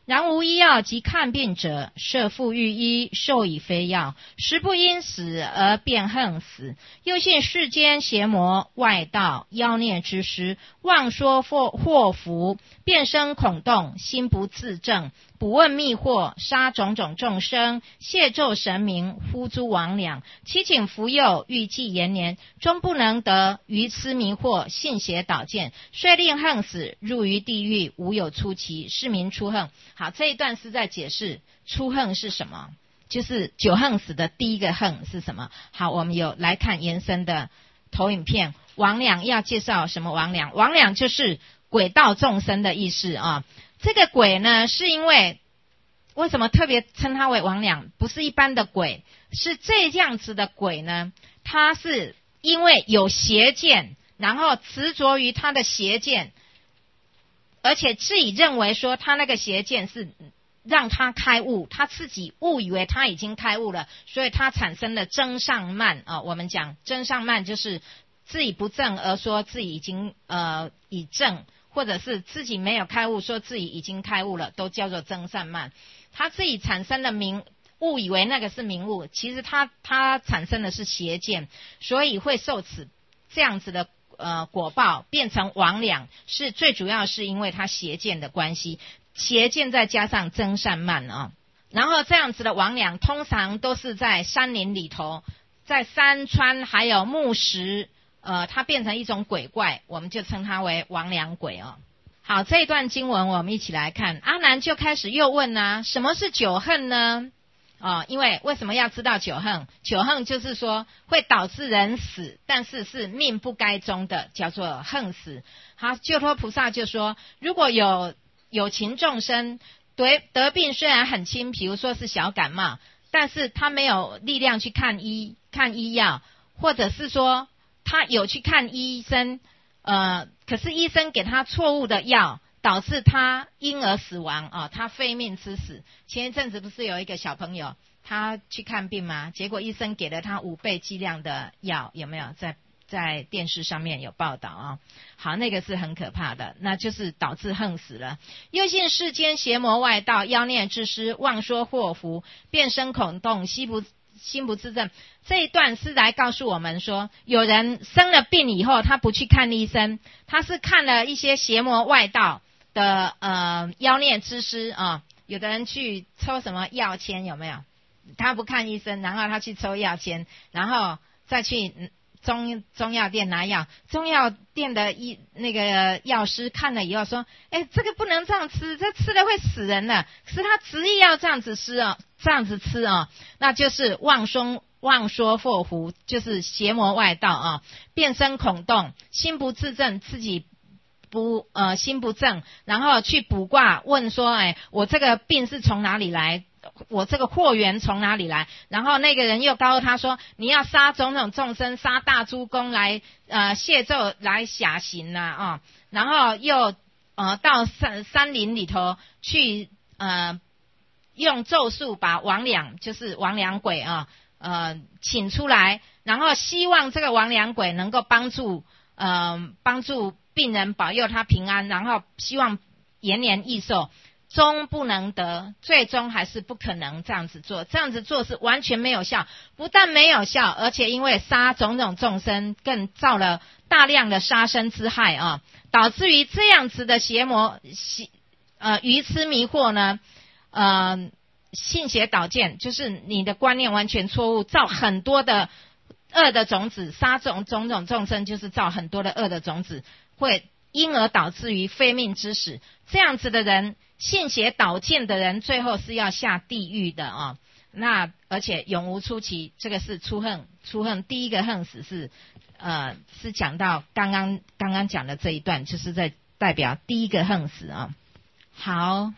然无医药及看病者，设复欲医，授以非药，实不因死而便恨死。又信世间邪魔外道，妖孽之师，妄说祸福，变生恐动，心不自正，捕问迷惑，杀种种众生，亵纣神明，呼诸魍魉，祈请福佑，欲济延年，终不能得，愚痴迷惑，信邪导见，遂令恨死，入于地狱，无有出期，是名初恨。好，这一段是在解释初恨是什么，就是九恨死的第一个恨是什么。好，我们有来看延伸的投影片。魍魉要介绍什么魍魉？魍魉就是鬼道众生的意思啊。这个鬼呢，是因为什么特别称它为魍魉？不是一般的鬼，是这样子的鬼呢，它是因为有邪见，然后执着于他的邪见，而且自己认为说他那个邪见是让他开悟，他自己误以为他已经开悟了，所以他产生了增上慢啊。我们讲增上慢就是自己不正而说自己已经已正，或者是自己没有开悟说自己已经开悟了，都叫做增上慢。他自己产生了误以为那个是明悟，其实他产生的是邪见，所以会受此这样子的果报，变成魍魉，是最主要是因为他邪见的关系，邪见再加上增上慢啊。然后这样子的魍魉通常都是在山林里头，在山川还有木石，它变成一种鬼怪，我们就称它为魍魉鬼哦。好，这一段经文我们一起来看。阿难就开始又问啊，什么是九恨呢？因为什么要知道九恨？九恨就是说会导致人死，但是是命不该终的，叫做恨死。好，救脱菩萨就说，如果有情众生得病虽然很轻，比如说是小感冒，但是他没有力量去看医药，或者是说他有去看医生，可是医生给他错误的药，导致他因而死亡啊，他非命之死。前一阵子不是有一个小朋友他去看病吗？结果医生给了他5倍剂量的药，有没有在电视上面有报道啊？好，那个是很可怕的，那就是导致恨死了。又信世间邪魔外道，妖孽之师，妄说祸福，变生恐动，心不自正。这一段是来告诉我们说，有人生了病以后，他不去看医生，他是看了一些邪魔外道的妖孽之师啊。有的人去抽什么药签，有没有？他不看医生，然后他去抽药签，然后再去中药店拿药，中药店的那个药师看了以后说，这个不能这样吃，这吃了会死人的。可是他执意要这样子吃那就是妄说祸福，就是邪魔外道啊，变生恐动，心不自正，自己心不正，然后去卜卦问说，我这个病是从哪里来？我这个祸源从哪里来？然后那个人又告诉他说，你要杀种种众生，杀大猪公来谢纣来辖刑啊，然后又到山林里头去用咒术把魍魉，就是魍魉鬼请出来，然后希望这个魍魉鬼能够帮助病人，保佑他平安，然后希望延年益寿。终不能得，最终还是不可能这样子做，这样子做是完全没有效，不但没有效，而且因为杀种种众生，更造了大量的杀生之害啊，导致于这样子的邪魔愚痴迷惑呢，信邪导见，就是你的观念完全错误，造很多的恶的种子，杀种种众生就是造很多的恶的种子，会因而导致于非命之死。这样子的人，信邪导见的人，最后是要下地狱的啊。那而且永无出期，这个是初恨。第一个恨死是讲到刚刚讲的这一段，就是在代表第一个恨死啊。好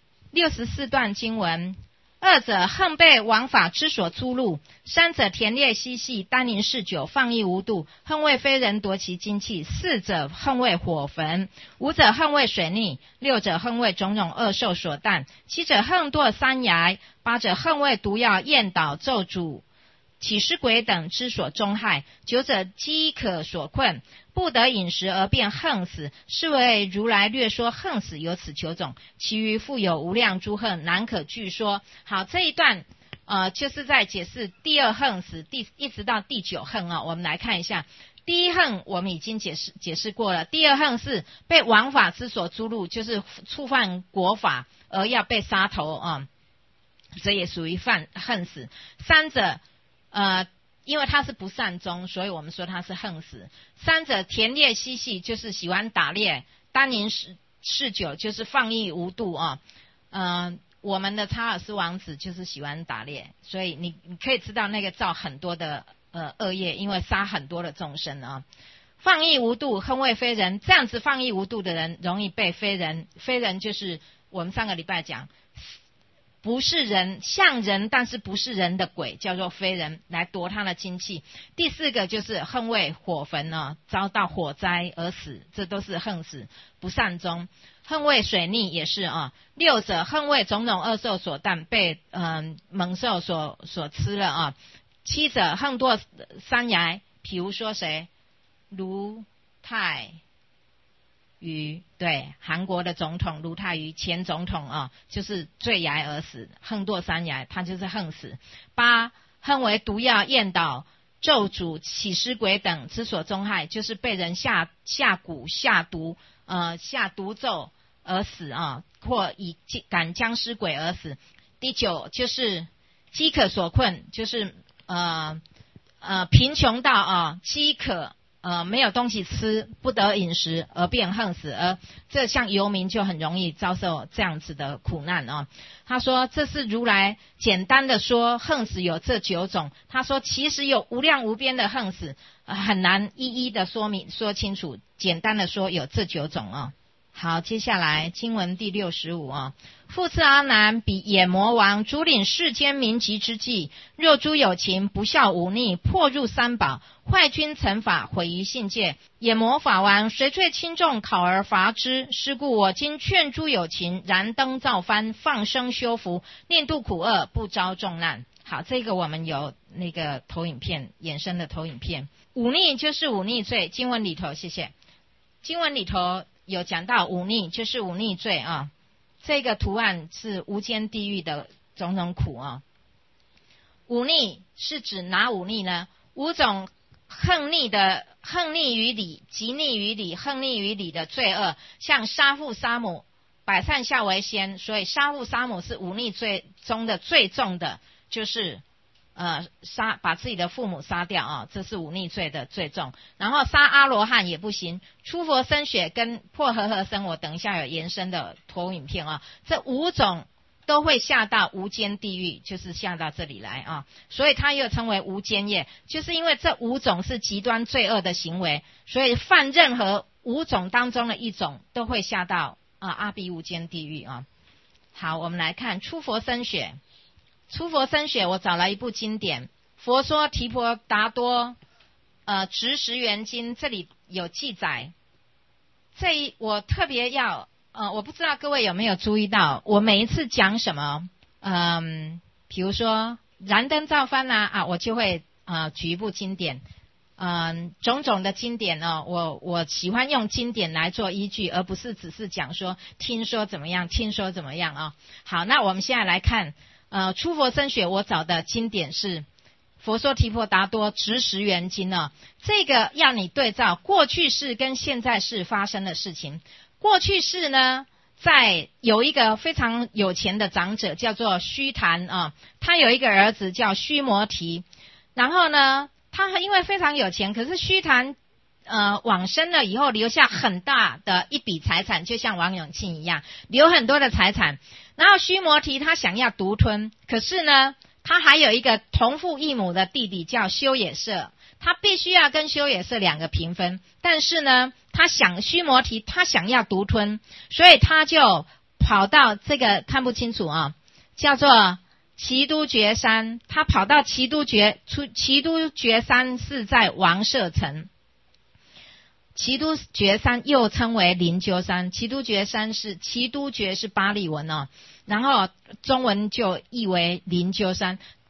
，64段经文。二者恨被王法之所诛戮，三者田猎嬉戏，耽淫嗜酒，放逸无度，恨为非人夺其精气，四者恨为火焚，五者恨为水逆，六者恨为种种恶兽所啖，七者恨堕山崖，八者恨为毒药咽倒咒诅， 起尸鬼等之所终害，久者饥渴所困，不得饮食而便横死，是为如来略说横死有此9种，其余复有无量诸横，难可具说。好，这一段就是在解释第2横死一直到第9横我们来看一下。第1横我们已经解释过了，第2横是被王法之所诛戮，就是触犯国法而要被杀头这也属于横死。三者因为他是不善终，所以我们说他是横死。三者田猎嬉戏，就是喜欢打猎；单宁嗜酒，就是放逸无度我们的查尔斯王子就是喜欢打猎，所以你可以知道那个造很多的恶业，因为杀很多的众生放逸无度，横为非人，这样子放逸无度的人容易被非人就是我们上个礼拜讲不是人，像人但是不是人的鬼，叫做非人，来夺他的精气。第4个就是横为火焚遭到火灾而死，这都是横死不善终。横为水逆也是6者横为种种恶兽所啖，被猛兽所吃了7者横堕山崖，比如说谁？卢泰愚，对，韩国的总统卢泰愚前总统就是坠崖而死，横堕山崖，他就是横死。8横为毒药焰倒咒诅起尸鬼等之所终害，就是被人下蛊下毒下毒咒而死或以赶僵尸鬼而死。第9就是饥渴所困，就是贫穷到饥渴没有东西吃，不得饮食而便横死，而这像游民就很容易遭受这样子的苦难他说这是如来简单的说横死有这9种，他说其实有无量无边的横死很难一一的说清楚，简单的说有这9种好，接下来经文第65复次阿难，彼眼魔王主领世间民集之际，若诸有情不孝忤逆，破入三宝，坏君臣法，毁于信戒，眼魔法王随罪轻重，考而罚之。是故我今劝诸有情燃灯造幡，放生修福，令度苦厄，不遭众难。好，这个我们有那个投影片，衍生的投影片。忤逆就是忤逆罪，经文里头谢谢，经文里头有讲到忤逆就是忤逆罪这个图案是无间地狱的种种苦忤逆是指哪忤逆呢？5种横逆于理，极逆于理，横逆于理的罪恶，像杀父杀母，百善孝为先，所以杀父杀母是忤逆罪中的最重的，就是把自己的父母杀掉这是忤逆罪的最重。然后杀阿罗汉也不行，出佛身血跟破和合身，我等一下有延伸的投影片这5种都会下到无间地狱，就是下到这里来所以它又称为无间业，就是因为这5种是极端罪恶的行为，所以犯任何5种当中的一种都会下到阿鼻无间地狱好，我们来看出佛身血。出佛身血我找了一部经典，佛说提婆达多执十缘经，这里有记载。我特别要我不知道各位有没有注意到，我每一次讲什么比如说燃灯造幡我就会举一部经典种种的经典我喜欢用经典来做依据，而不是只是讲说听说怎么样听说怎么样好，那我们现在来看出佛身血，我找的经典是佛说提婆达多执十缘经这个要你对照过去世跟现在世发生的事情。过去世呢，有一个非常有钱的长者叫做须檀他有一个儿子叫须摩提，然后呢他因为非常有钱，可是须檀往生了以后留下很大的一笔财产，就像王永庆一样留很多的财产。然后须摩提他想要独吞，可是呢他还有一个同父异母的弟弟叫修野舍，他必须要跟修野舍2个平分，但是呢须摩提他想要独吞，所以他就跑到这个看不清楚叫做奇都觉山，他跑到奇都觉山是在王舍城。奇都觉山又称为灵鹫山，奇都觉山是奇都觉是巴利文然后中文就译为灵鹫山。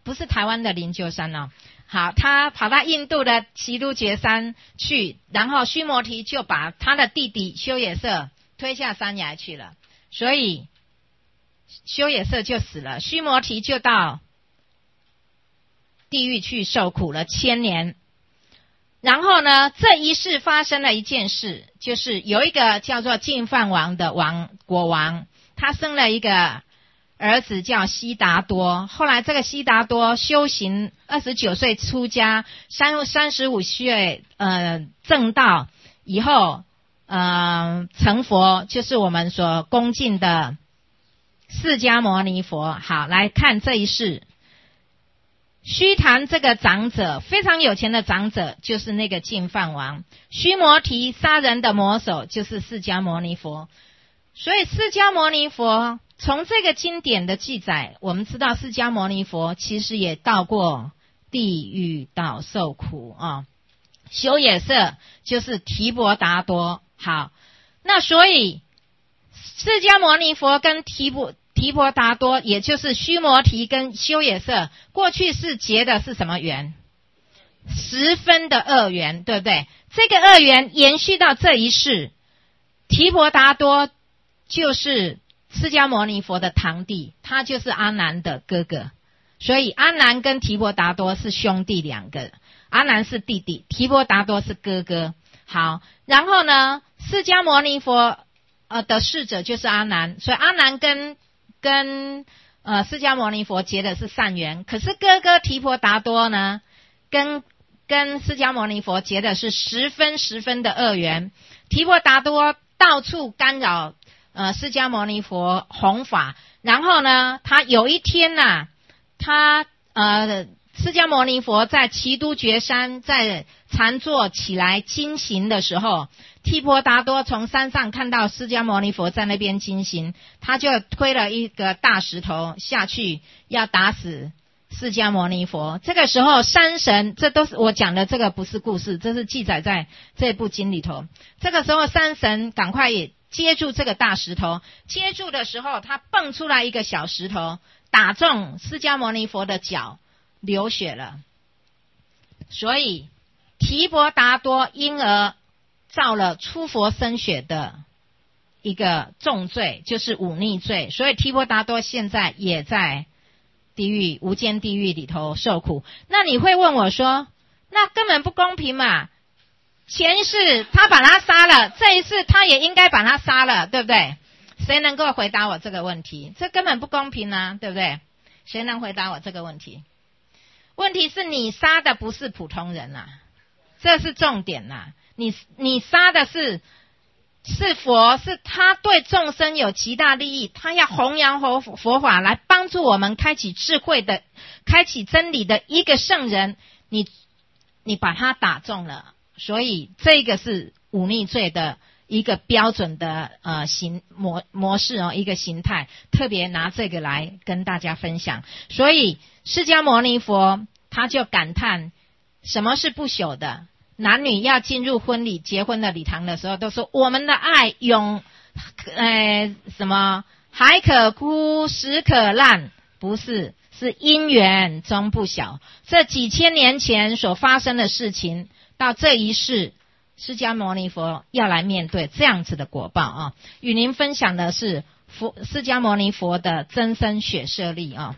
不是台湾的灵鹫山哦。好，他跑到印度的耆都觉山去，然后须摩提就把他的弟弟修野色推下山崖去了，所以修野色就死了，须摩提就到地狱去受苦了1000年。然后呢，这一世发生了一件事，就是有一个叫做净饭王的国王，他生了一个儿子叫悉达多。后来这个悉达多修行，29岁出家，35岁证道以后成佛，就是我们所恭敬的释迦牟尼佛。好，来看这一世。须谈这个长者，非常有钱的长者，就是那个净饭王。须摩提杀人的魔手，就是释迦牟尼佛。所以释迦牟尼佛从这个经典的记载，我们知道释迦牟尼佛其实也到过地狱道受苦啊。修野色就是提婆达多。好，那所以释迦牟尼佛跟提婆达多，也就是须摩提跟修野色，过去是结的是什么缘？10分的恶缘，对不对？这个恶缘延续到这一世，提婆达多就是释迦牟尼佛的堂弟，他就是阿难的哥哥，所以阿难跟提婆达多是兄弟2个，阿难是弟弟，提婆达多是哥哥。好，然后呢，释迦牟尼佛的侍者就是阿难，所以阿难跟释迦牟尼佛结的是善缘，可是哥哥提婆达多呢，跟释迦牟尼佛结的是10分的恶缘。提婆达多到处干扰释迦牟尼佛弘法，然后呢，他有一天释迦牟尼佛在耆都觉山在禅坐起来经行的时候，提婆达多从山上看到释迦牟尼佛在那边经行，他就推了一个大石头下去要打死释迦牟尼佛。这个时候山神，这都是我讲的，这个不是故事，这是记载在这部经里头。这个时候山神赶快也接住这个大石头，接住的时候他蹦出来一个小石头，打中释迦牟尼佛的脚，流血了。所以提婆达多因而造了出佛身血的一个重罪，就是忤逆罪，所以提婆达多现在也在地狱无间地狱里头受苦。那你会问我说，那根本不公平嘛，前世他把他杀了，这一世他也应该把他杀了，对不对？谁能够回答我这个问题？这根本不公平啊，对不对？谁能回答我这个问题？问题是你杀的不是普通人啊，这是重点啊。你杀的是佛，是他对众生有极大利益，他要弘扬佛法来帮助我们开启智慧的、开启真理的一个圣人，你把他打中了，所以这个是忤逆罪的一个标准的模式一个形态，特别拿这个来跟大家分享。所以释迦牟尼佛他就感叹什么是不朽的。男女要进入婚礼结婚的礼堂的时候，都说我们的爱海可枯石可烂，不是，是因缘终不朽。这几千年前所发生的事情，到这一世释迦牟尼佛要来面对这样子的果报啊！与您分享的是释迦牟尼佛的真身血舍利啊。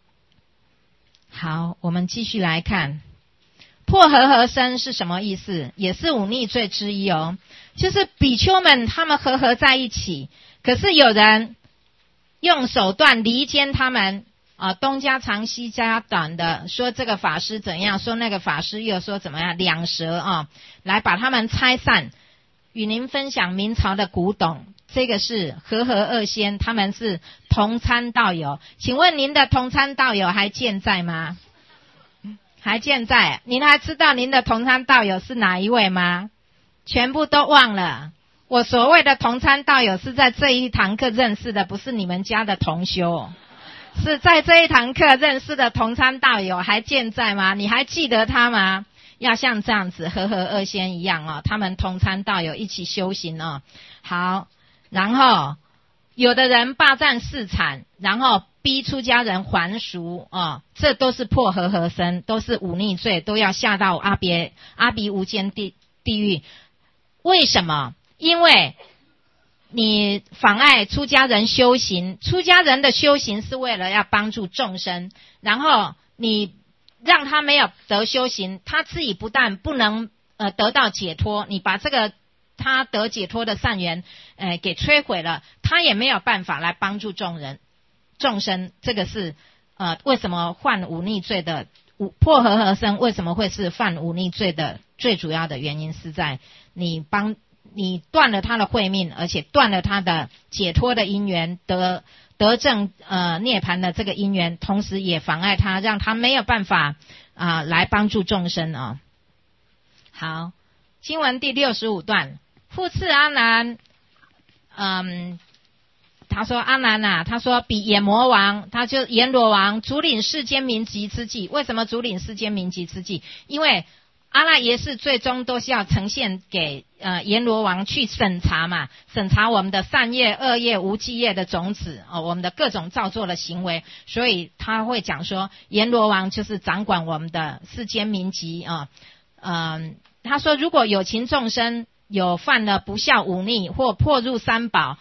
好，我们继续来看。破和合身是什么意思？也是忤逆罪之一哦。就是比丘们他们和在一起，可是有人用手段离间他们东家长西家短的，说这个法师怎样，说那个法师又说怎么样，两舌来把他们拆散。与您分享明朝的古董，这个是和合二仙，他们是同参道友。请问您的同参道友还健在吗？还健在。您还知道您的同参道友是哪一位吗？全部都忘了。我所谓的同参道友是在这一堂课认识的，不是你们家的同修，是在这一堂课认识的同参道友还健在吗？你还记得他吗？要像这样子和合二仙一样他们同参道友一起修行好，然后有的人霸占市场，然后逼出家人还俗这都是破和合身，都是忤逆罪，都要下到阿鼻无间地狱。为什么？因为你妨碍出家人修行，出家人的修行是为了要帮助众生，然后你让他没有得修行，他自己不但不能得到解脱，你把这个他得解脱的善缘给摧毁了，他也没有办法来帮助众生。这个是为什么犯忤逆罪的破和合身为什么会是犯忤逆罪的最主要的原因，是在你断了他的慧命，而且断了他的解脱的因缘，得证涅槃的这个因缘，同时也妨碍他，让他没有办法来帮助众生好，经文第65段，复次阿难，他说阿难他说比阎魔王，他就阎罗王主领世间民集之际。为什么主领世间民集之际？因为阿赖耶识最终都是要呈现给阎罗王去审查嘛，审查我们的善业、恶业、无记业的种子我们的各种造作的行为，所以他会讲说阎罗王就是掌管我们的世间民集他说如果有情众生有犯了不孝忤逆或破入三宝，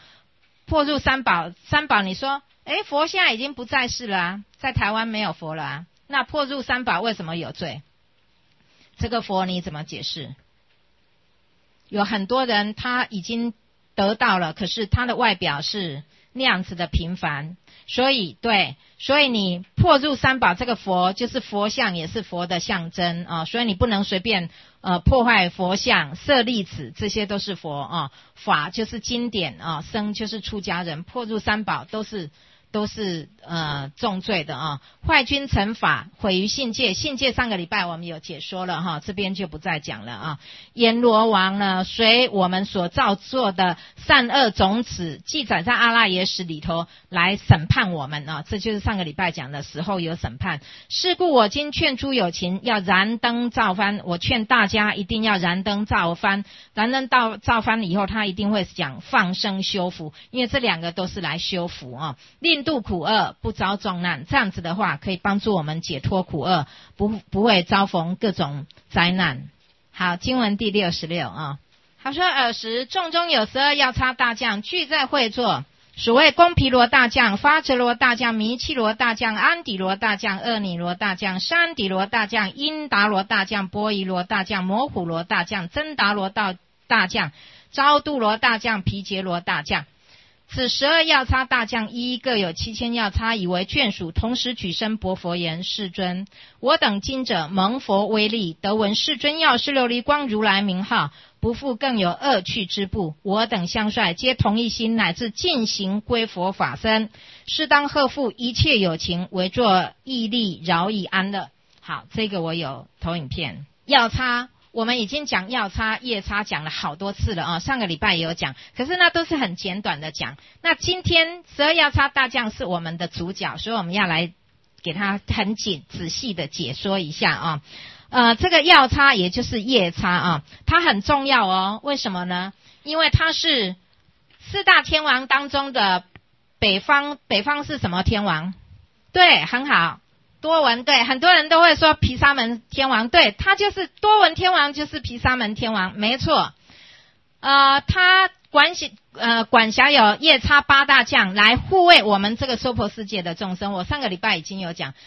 你说佛现在已经不在世了在台湾没有佛了那破入三宝为什么有罪？这个佛你怎么解释？有很多人他已经得到了，可是他的外表是那样子的平凡，所以你破入三宝，这个佛就是佛像，也是佛的象征所以你不能随便破坏佛像、舍利子，这些都是佛法就是经典僧就是出家人，破入三宝都是重罪的坏君惩法，毁于信戒。信戒上个礼拜我们有解说了这边就不再讲了阎罗王呢，随我们所造作的善恶种子记载在阿赖耶识里头来审判我们这就是上个礼拜讲的时候有审判。是故我今劝诸有情要燃灯照幡，我劝大家一定要燃灯照幡。燃灯照幡以后，他一定会讲放生修福，因为这两个都是来修福令度苦厄，不遭重难，这样子的话可以帮助我们解脱苦厄，不会遭逢各种灾难。好，经文第66他说尔时众中有12药叉大将俱在会座，所谓宫毗罗大将、发哲罗大将、弥契罗大将、安底罗大将、厄尼罗大将、珊底罗大将、因达罗大将、波夷罗大将、摩虎罗大将、真达罗大将、昭度罗大将、毗羯罗大将。此12药叉大将一各有7000药叉以为眷属，同时举身薄佛言：世尊，我等今者蒙佛威力，得闻世尊药师琉璃光如来名号，不复更有恶趣之怖。我等相率皆同一心，乃至尽行归佛法身，适当贺复一切有情，为作义利，饶以安乐。好，这个我有投影片。药叉我们已经讲药叉、夜叉讲了好多次了上个礼拜也有讲，可是那都是很简短的讲。那今天12药叉大将是我们的主角，所以我们要来给他很仔细的解说一下这个药叉也就是夜叉它很重要为什么呢？因为它是4大天王当中的北方是什么天王？对，很好，多闻。对，很多人都会说毗沙门天王，对，他就是多闻天王，就是毗沙门天王，没错。他管辖有夜叉8大将来护卫我们这个娑婆世界的众生。我上个礼拜已经有讲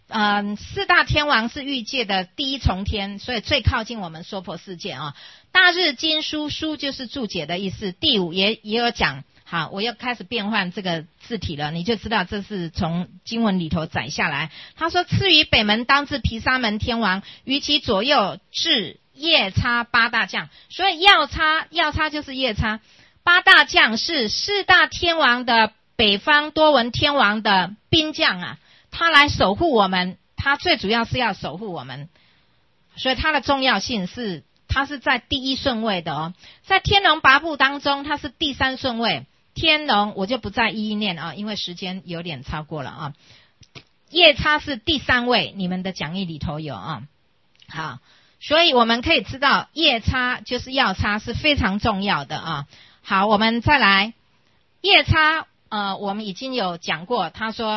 4大天王是欲界的第一重天，所以最靠近我们娑婆世界大日经书，书就是注解的意思。第5也有讲。好，我又开始变换这个字体了，你就知道这是从经文里头载下来。他说次于北门当至毗沙门天王，于其左右至夜叉8大将。所以药叉就是夜叉，8大将是4大天王的北方多闻天王的兵将他来守护我们，他最主要是要守护我们，所以他的重要性是他是在第1顺位的在天龙八部当中他是第3顺位。天龙我就不再一一念因为时间有点超过了夜叉是第3位，你们的讲义里头有好，所以我们可以知道夜叉就是药叉是非常重要的好，我们再来夜叉我们已经有讲过，他说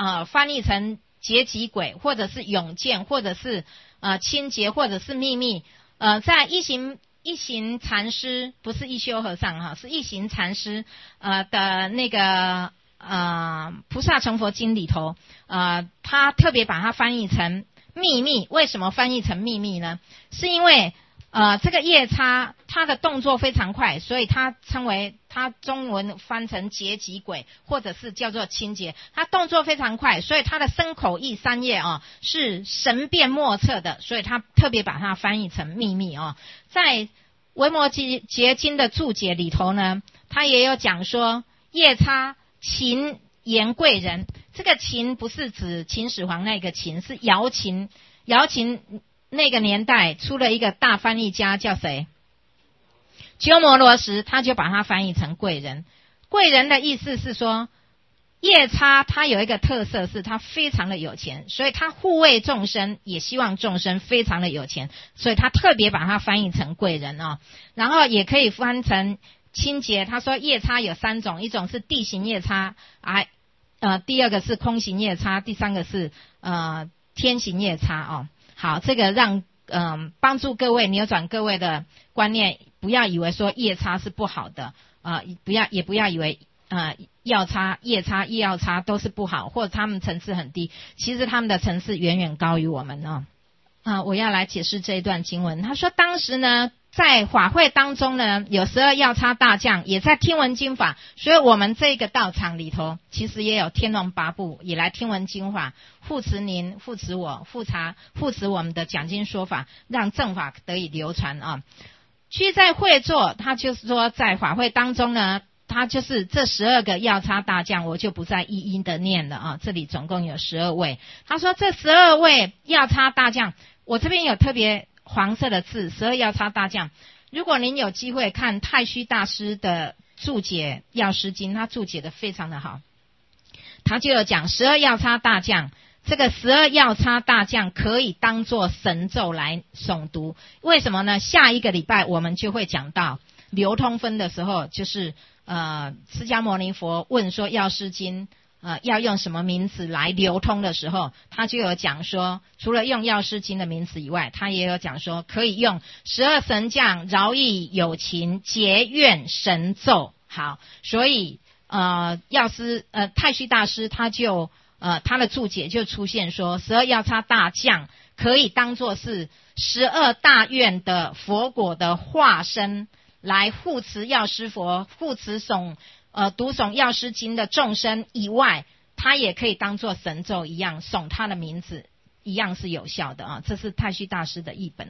翻译成结己鬼，或者是永见，或者是清洁，或者是秘密。在一行禅师，不是一休和尚哈，是一行禅师的那个菩萨成佛经里头，他特别把它翻译成秘密。为什么翻译成秘密呢？是因为这个夜叉他的动作非常快，所以他称为他中文翻成结己鬼，或者是叫做清洁。他动作非常快，所以他的身口意三业是神变莫测的，所以他特别把它翻译成秘密在维摩诘经的注解里头呢，他也有讲说夜叉秦言贵人。这个秦不是指秦始皇那个秦，是姚秦。姚秦那个年代出了一个大翻译家叫谁？鸠摩罗什，他就把它翻译成贵人。贵人的意思是说，夜叉他有一个特色是他非常的有钱，所以他护卫众生，也希望众生非常的有钱，所以他特别把它翻译成贵人然后也可以翻成清洁。他说夜叉有3种，一种是地形夜叉第二个是空行夜叉，第三个是天行夜叉好，这个让帮助各位扭转各位的观念，不要以为说夜叉是不好的也不要以为夜叉、夜药叉都是不好，或者他们层次很低，其实他们的层次远远高于我们我要来解释这一段经文。他说当时呢，在法会当中呢，有12药叉大将也在听闻经法，所以我们这个道场里头其实也有天龙八部也来听闻经法，护持您，护持我，护持我们的讲经说法，让正法得以流传居在会座，他就是说在法会当中呢，他就是这12个药叉大将，我就不再一一的念了这里总共有12位。他说这12位药叉大将，我这边有特别黄色的字，12药叉大将。如果您有机会看太虚大师的注解药师经，他注解的非常的好，他就有讲12药叉大将，这个12药叉大将可以当作神咒来诵读。为什么呢？下一个礼拜我们就会讲到流通分的时候，就是释迦牟尼佛问说药师经要用什么名词来流通的时候，他就有讲说，除了用药师经的名词以外，他也有讲说可以用12神将饶益有情结愿神咒。好，所以太虚大师他就他的注解就出现说12药叉大将可以当作是12大愿的佛果的化身，来护持药师佛，护持读诵药师经的众生以外，他也可以当作神咒一样诵他的名字，一样是有效的这是太虚大师的译本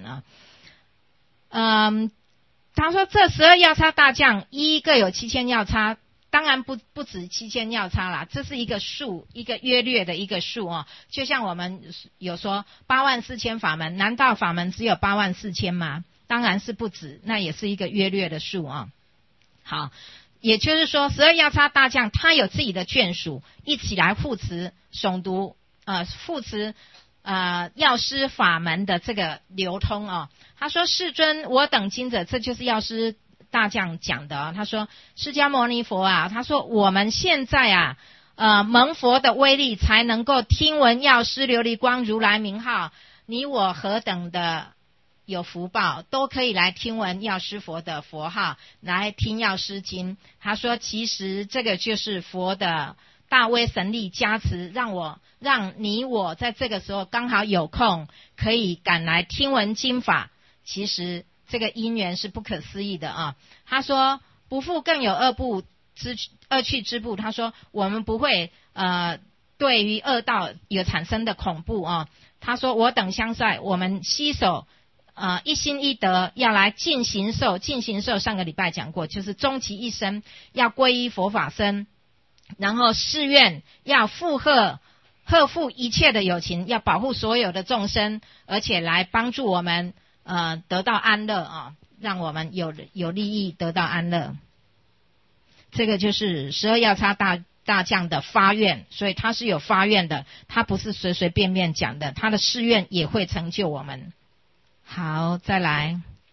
他说这12药叉大将一各有7000药叉，当然不止7000药叉啦，这是一个数，一个约略的一个数就像我们有说84000法门，难道法门只有84000吗？当然是不止，那也是一个约略的数好，也就是说12药叉大将他有自己的眷属一起来护持诵读护持药师法门的这个流通他说世尊我等经者，这就是药师大将讲的他说释迦牟尼佛他说我们现在蒙佛的威力才能够听闻药师琉璃光如来名号，你我何等的有福报，都可以来听闻药师佛的佛号，来听药师经。他说其实这个就是佛的大威神力加持，让你我在这个时候刚好有空可以赶来听闻经法，其实这个因缘是不可思议的他说不复更有恶趣之怖，他说我们不会对于恶道有产生的恐怖他说我等相率，我们携手一心一德要来尽行受上个礼拜讲过，就是终其一生要皈依佛法僧，然后誓愿要呵护一切的有情，要保护所有的众生，而且来帮助我们得到安乐让我们有利益得到安乐。这个就是12药叉大将的发愿，所以他是有发愿的，他不是随随便便讲的，他的誓愿也会成就我们。好，再来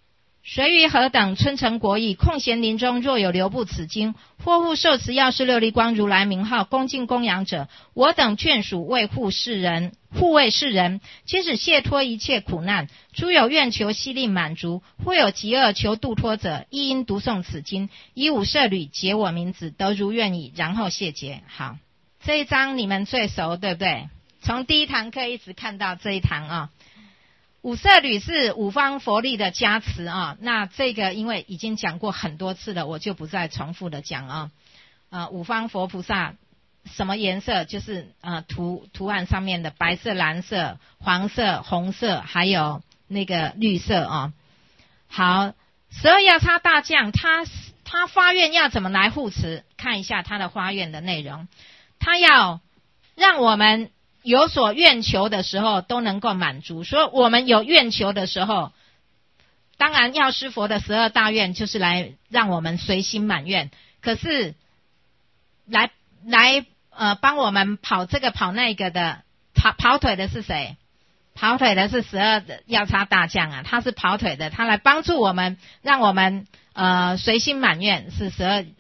谁于何等春诚国义，空闲林中若有留步此经，或护受持药师琉璃光如来名号，恭敬供养者，我等眷属为护卫世人，皆使解脱一切苦难。诸有愿求悉令满足，或有疾厄求度脱者，亦应读诵此经，以五舍履解我名字，得如愿矣。然后谢结。好，这一章你们最熟，对不对？从第一堂课一直看到这一堂啊。五舍履是五方佛力的加持啊，那这个因为已经讲过很多次了，我就不再重复的讲啊。五方佛菩萨什么颜色？就是图案上面的白色、蓝色、黄色、红色，还有那个绿色啊。好，12药叉大将他发愿要怎么来护持？看一下他的发愿的内容，他要让我们有所愿求的时候都能够满足。所以我们有愿求的时候，当然药师佛的12大愿就是来让我们随心满愿，可是来帮我们跑这个跑那个的跑腿的是谁？跑腿的是12药叉大将啊，他是跑腿的，他来帮助我们，让我们随心满愿，是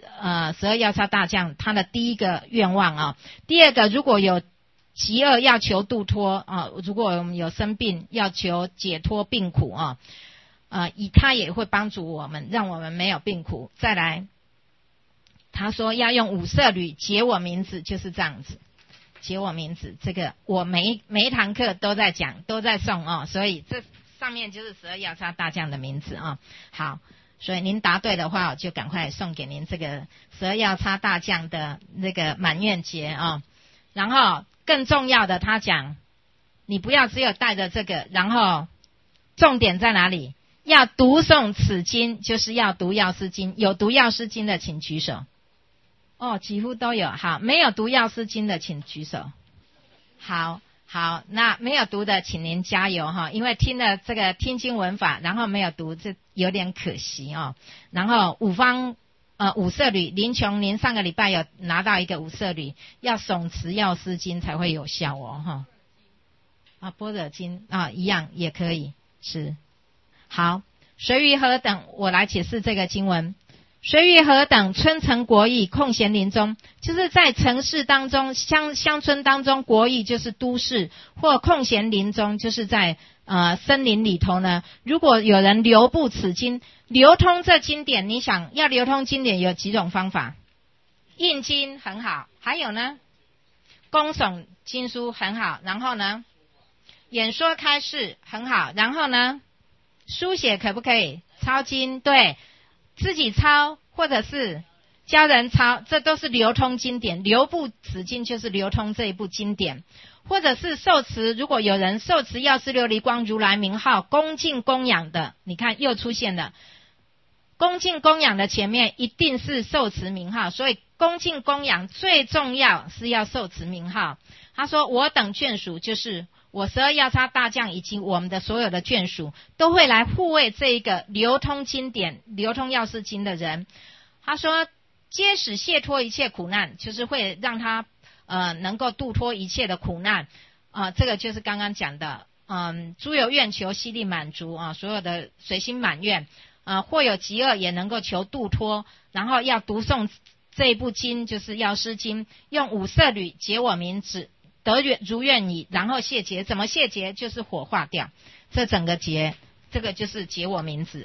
12药叉大将他的第一个愿望啊。第二个，如果有疾厄要求度脱啊，如果我们有生病要求解脱病苦啊，他也会帮助我们，让我们没有病苦。再来，他说要用五舍履解我名字，就是这样子，解我名字。这个我每一堂课都在讲，都在送啊，所以这上面就是12药叉大将的名字啊。好，所以您答对的话，我就赶快送给您这个12药叉大将的那个满愿节啊。然后更重要的，他讲你不要只有带着这个，然后重点在哪里？要读诵此经，就是要读药师经。有读药师经的请举手。几乎都有。好，没有读药师经的请举手。好，那没有读的请您加油哈，因为听了这个听经文法，然后没有读，这有点可惜哦。然后五舍履，林琼您上个礼拜有拿到一个五舍履，要诵持药师经才会有效哦哈。般若经一样也可以是。好，谁于何等，我来解释这个经文。谁于何等春诚国义，空闲林中，就是在城市当中，乡村当中，国义就是都市，或空闲林中就是在森林里头呢。如果有人流布此经，流通这经典，你想要流通经典有几种方法？印经很好，还有呢，恭诵经书很好，然后呢，演说开示很好，然后呢，书写可不可以？抄经，对。自己抄或者是教人抄，这都是流通经典。流布此经就是流通这一部经典。或者是受持，如果有人受持药师琉璃光如来名号，恭敬供养的，你看又出现了恭敬供养的前面一定是受持名号，所以恭敬供养最重要是要受持名号。他说我等眷属，就是我12药叉大将以及我们的所有的眷属，都会来护卫这一个流通经典、流通药师经的人。他说皆使解脱一切苦难，就是会让他能够度脱一切的苦难这个就是刚刚讲的诸有愿求悉令满足所有的随心满愿或有疾厄也能够求度脱，然后要读诵这一部经，就是药师经，用五舍履解我名字，得如愿矣。然后谢结，怎么谢结？就是火化掉这整个结，这个就是解我名字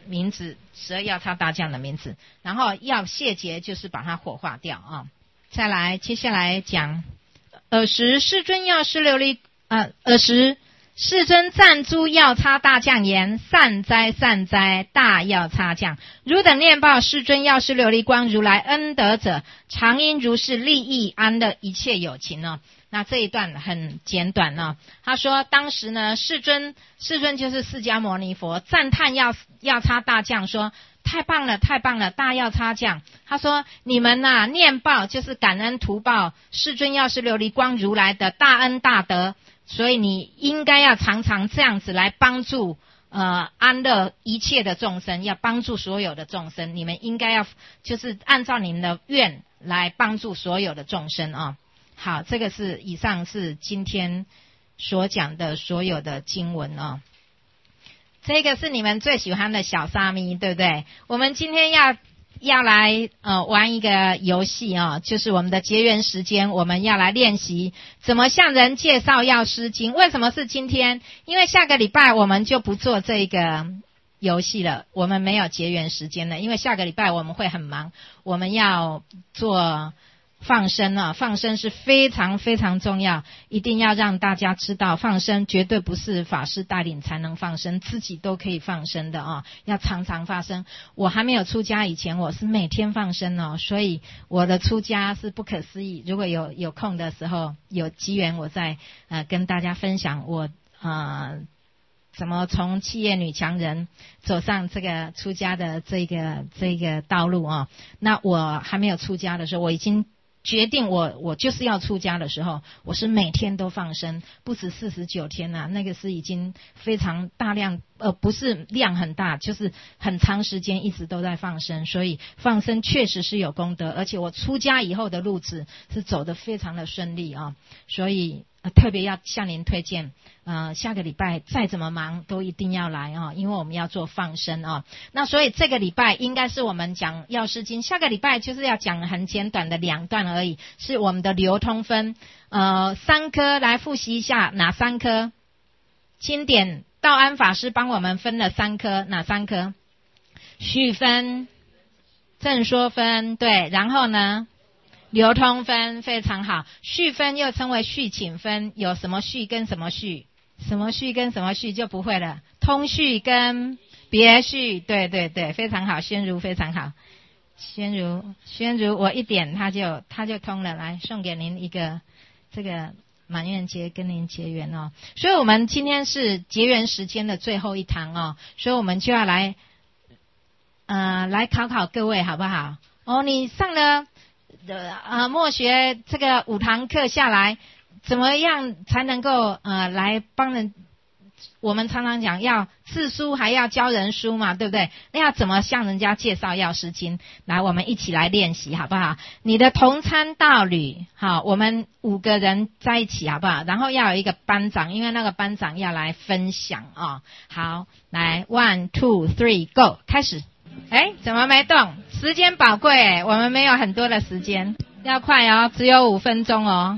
12药叉大将的名字，然后要谢结就是把它火化掉再来，接下来讲尔时世尊药师琉璃尔时世尊赞诸药叉大将言：善哉善哉，大药叉将！汝等念报世尊药师琉璃光如来恩德者，常因如是利益安乐一切有情那这一段很简短他说当时呢，世尊就是释迦牟尼佛，赞叹药叉大将说：太棒了太棒了，大药叉将！他说你们念报就是感恩图报世尊药师琉璃光如来的大恩大德，所以你应该要常常这样子来帮助安乐一切的众生，要帮助所有的众生，你们应该要就是按照你们的愿来帮助所有的众生好，这个是以上是今天所讲的所有的经文这个是你们最喜欢的小沙弥，对不对？我们今天要来玩一个游戏哦，就是我们的结缘时间，我们要来练习怎么向人介绍药师经。为什么是今天？因为下个礼拜我们就不做这个游戏了，我们没有结缘时间了，因为下个礼拜我们会很忙，我们要做放生啊，放生是非常非常重要，一定要让大家知道，放生绝对不是法师带领才能放生，自己都可以放生的啊，要常常放生。我还没有出家以前，我是每天放生哦，所以我的出家是不可思议。如果有空的时候，有机缘，我再跟大家分享我怎么从企业女强人走上这个出家的这个道路啊。那我还没有出家的时候，我已经决定我就是要出家的时候，我是每天都放生，不止49天啊，那个是已经非常大量，不是量很大，就是很长时间一直都在放生，所以放生确实是有功德，而且我出家以后的路子是走得非常的顺利啊，所以特别要向您推荐，下个礼拜再怎么忙都一定要来啊，因为我们要做放生啊。那所以这个礼拜应该是我们讲药师经，下个礼拜就是要讲很简短的2段而已，是我们的流通分，3科来复习一下，哪3科？经典道安法师帮我们分了3科，哪3科？序分、正说分，对，然后呢？流通分，非常好。序分又称为序请分，有什么序跟什么序？什么序跟什么序就不会了。通序跟别序，对对对，非常好。宣如非常好，宣如，我一点他就通了，来送给您一个这个满愿节，跟您结缘哦。所以我们今天是结缘时间的最后一堂哦，所以我们就要来考考各位好不好？哦，你上了默学这个5堂课下来，怎么样才能够来帮人？我们常常讲要自书还要教人书嘛，对不对？那要怎么向人家介绍药师经？来，我们一起来练习好不好？你的同参道侣，好，我们5个人在一起好不好？然后要有一个班长，因为那个班长要来分享啊。好，来 1 2 3 go 开始。怎么没动？时间宝贵我们没有很多的时间，要快哦，只有5分钟哦。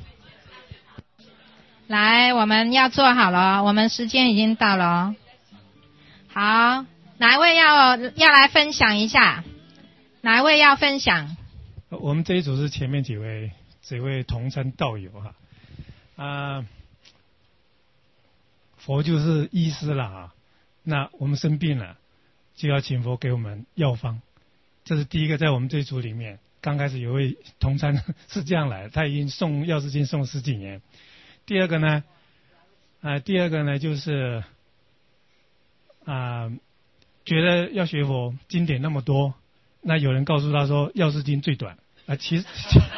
来，我们要做好了，我们时间已经到了哦。好，哪一位要来分享一下？哪一位要分享？ 我们这一组是前面几位同参道友佛就是医师了啊。那我们生病了，就要请佛给我们药方，这是第一个。在我们这一组里面，刚开始有位同参是这样来的，他已经诵药师经诵了10几年。第二个呢，就是觉得要学佛经典那么多，那有人告诉他说药师经最短其实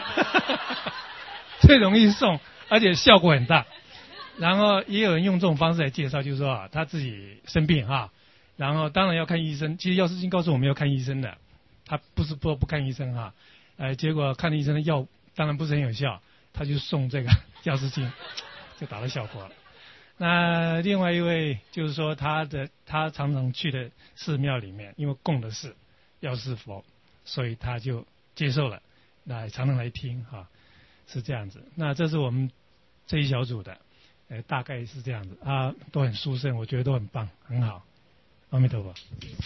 最容易诵，而且效果很大。然后也有人用这种方式来介绍，就是说他自己生病然后当然要看医生。其实药师经告诉我们要看医生的，他不是不看医生结果看了医生的药当然不是很有效，他就送这个药师经，就达到效果了。那另外一位就是说他常常去的寺庙里面，因为供的是药师佛，所以他就接受了，来常常来听是这样子。那这是我们这一小组的，大概是这样子都很殊胜，我觉得都很棒，很好。阿弥陀佛。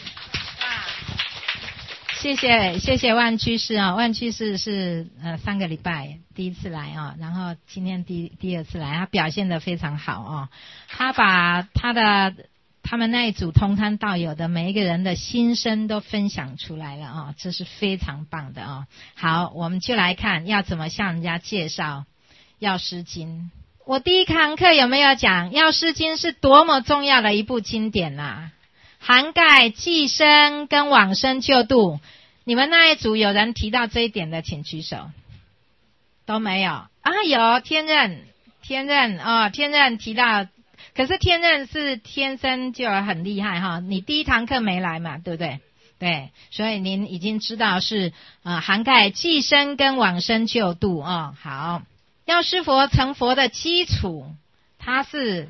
谢谢万居士万居士是3个礼拜第一次来然后今天第2次来，他表现得非常好他把他们那一组同参道友的每一个人的心声都分享出来了这是非常棒的好，我们就来看要怎么向人家介绍药师经。我第一堂课有没有讲药师经是多么重要的一部经典涵盖寄生跟往生救度。你们那一组有人提到这一点的请举手。都没有有天任天任提到，可是天任是天生就很厉害你第一堂课没来嘛，对不对？对，所以您已经知道是涵盖寄生跟往生救度好，药师佛成佛的基础，它是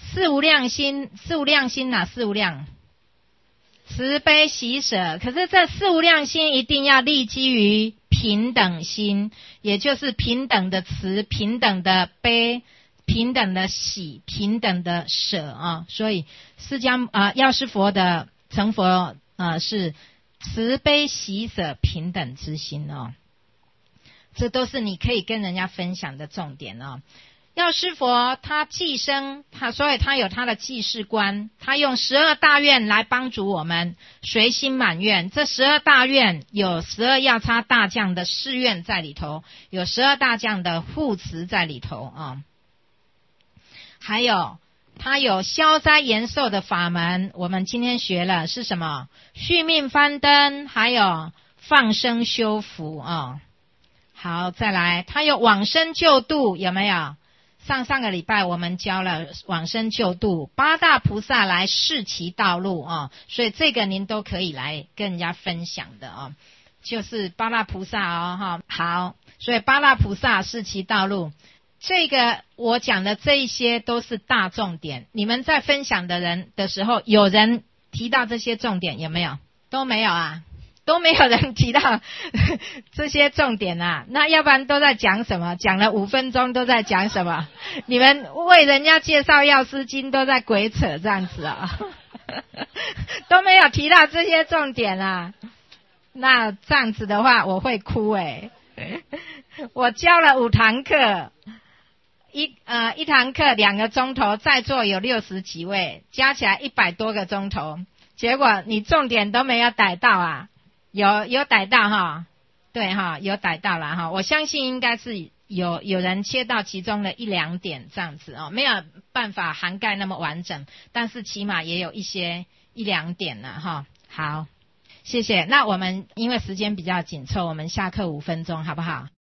四无量心哪四无量？慈悲喜舍。可是这四无量心一定要立基于平等心，也就是平等的慈、平等的悲、平等的喜、平等的舍啊。所以药师佛的成佛是慈悲喜舍平等之心哦。这都是你可以跟人家分享的重点哦。药师佛他寄生所以他有他的济世观，他用12大愿来帮助我们随心满愿。这12大愿有12药叉大将的誓愿在里头，有12大将的护持在里头啊。还有他有消灾延寿的法门，我们今天学了是什么？续命翻灯，还有放生修福啊。好，再来，他有往生救度，有没有？上个礼拜我们教了往生救度，8大菩萨来示其道路啊，所以这个您都可以来跟人家分享的啊，就是8大菩萨哦哈。好，所以8大菩萨示其道路，这个我讲的这一些都是大重点。你们在分享的人的时候，有人提到这些重点有没有？都没有啊。都没有人提到这些重点啊，那要不然都在讲什么？讲了5分钟都在讲什么？你们为人家介绍药师经都在鬼扯这样子啊，都没有提到这些重点啊。那这样子的话我会哭我教了5堂课，一堂课2个钟头，在座有60几位，加起来100多个钟头，结果你重点都没有逮到啊。有逮到哈，对哈，有逮到了哈。我相信应该是有人切到其中的1、2点这样子哦，没有办法涵盖那么完整，但是起码也有一些1、2点了哈。好，谢谢。那我们因为时间比较紧凑，我们下课5分钟好不好？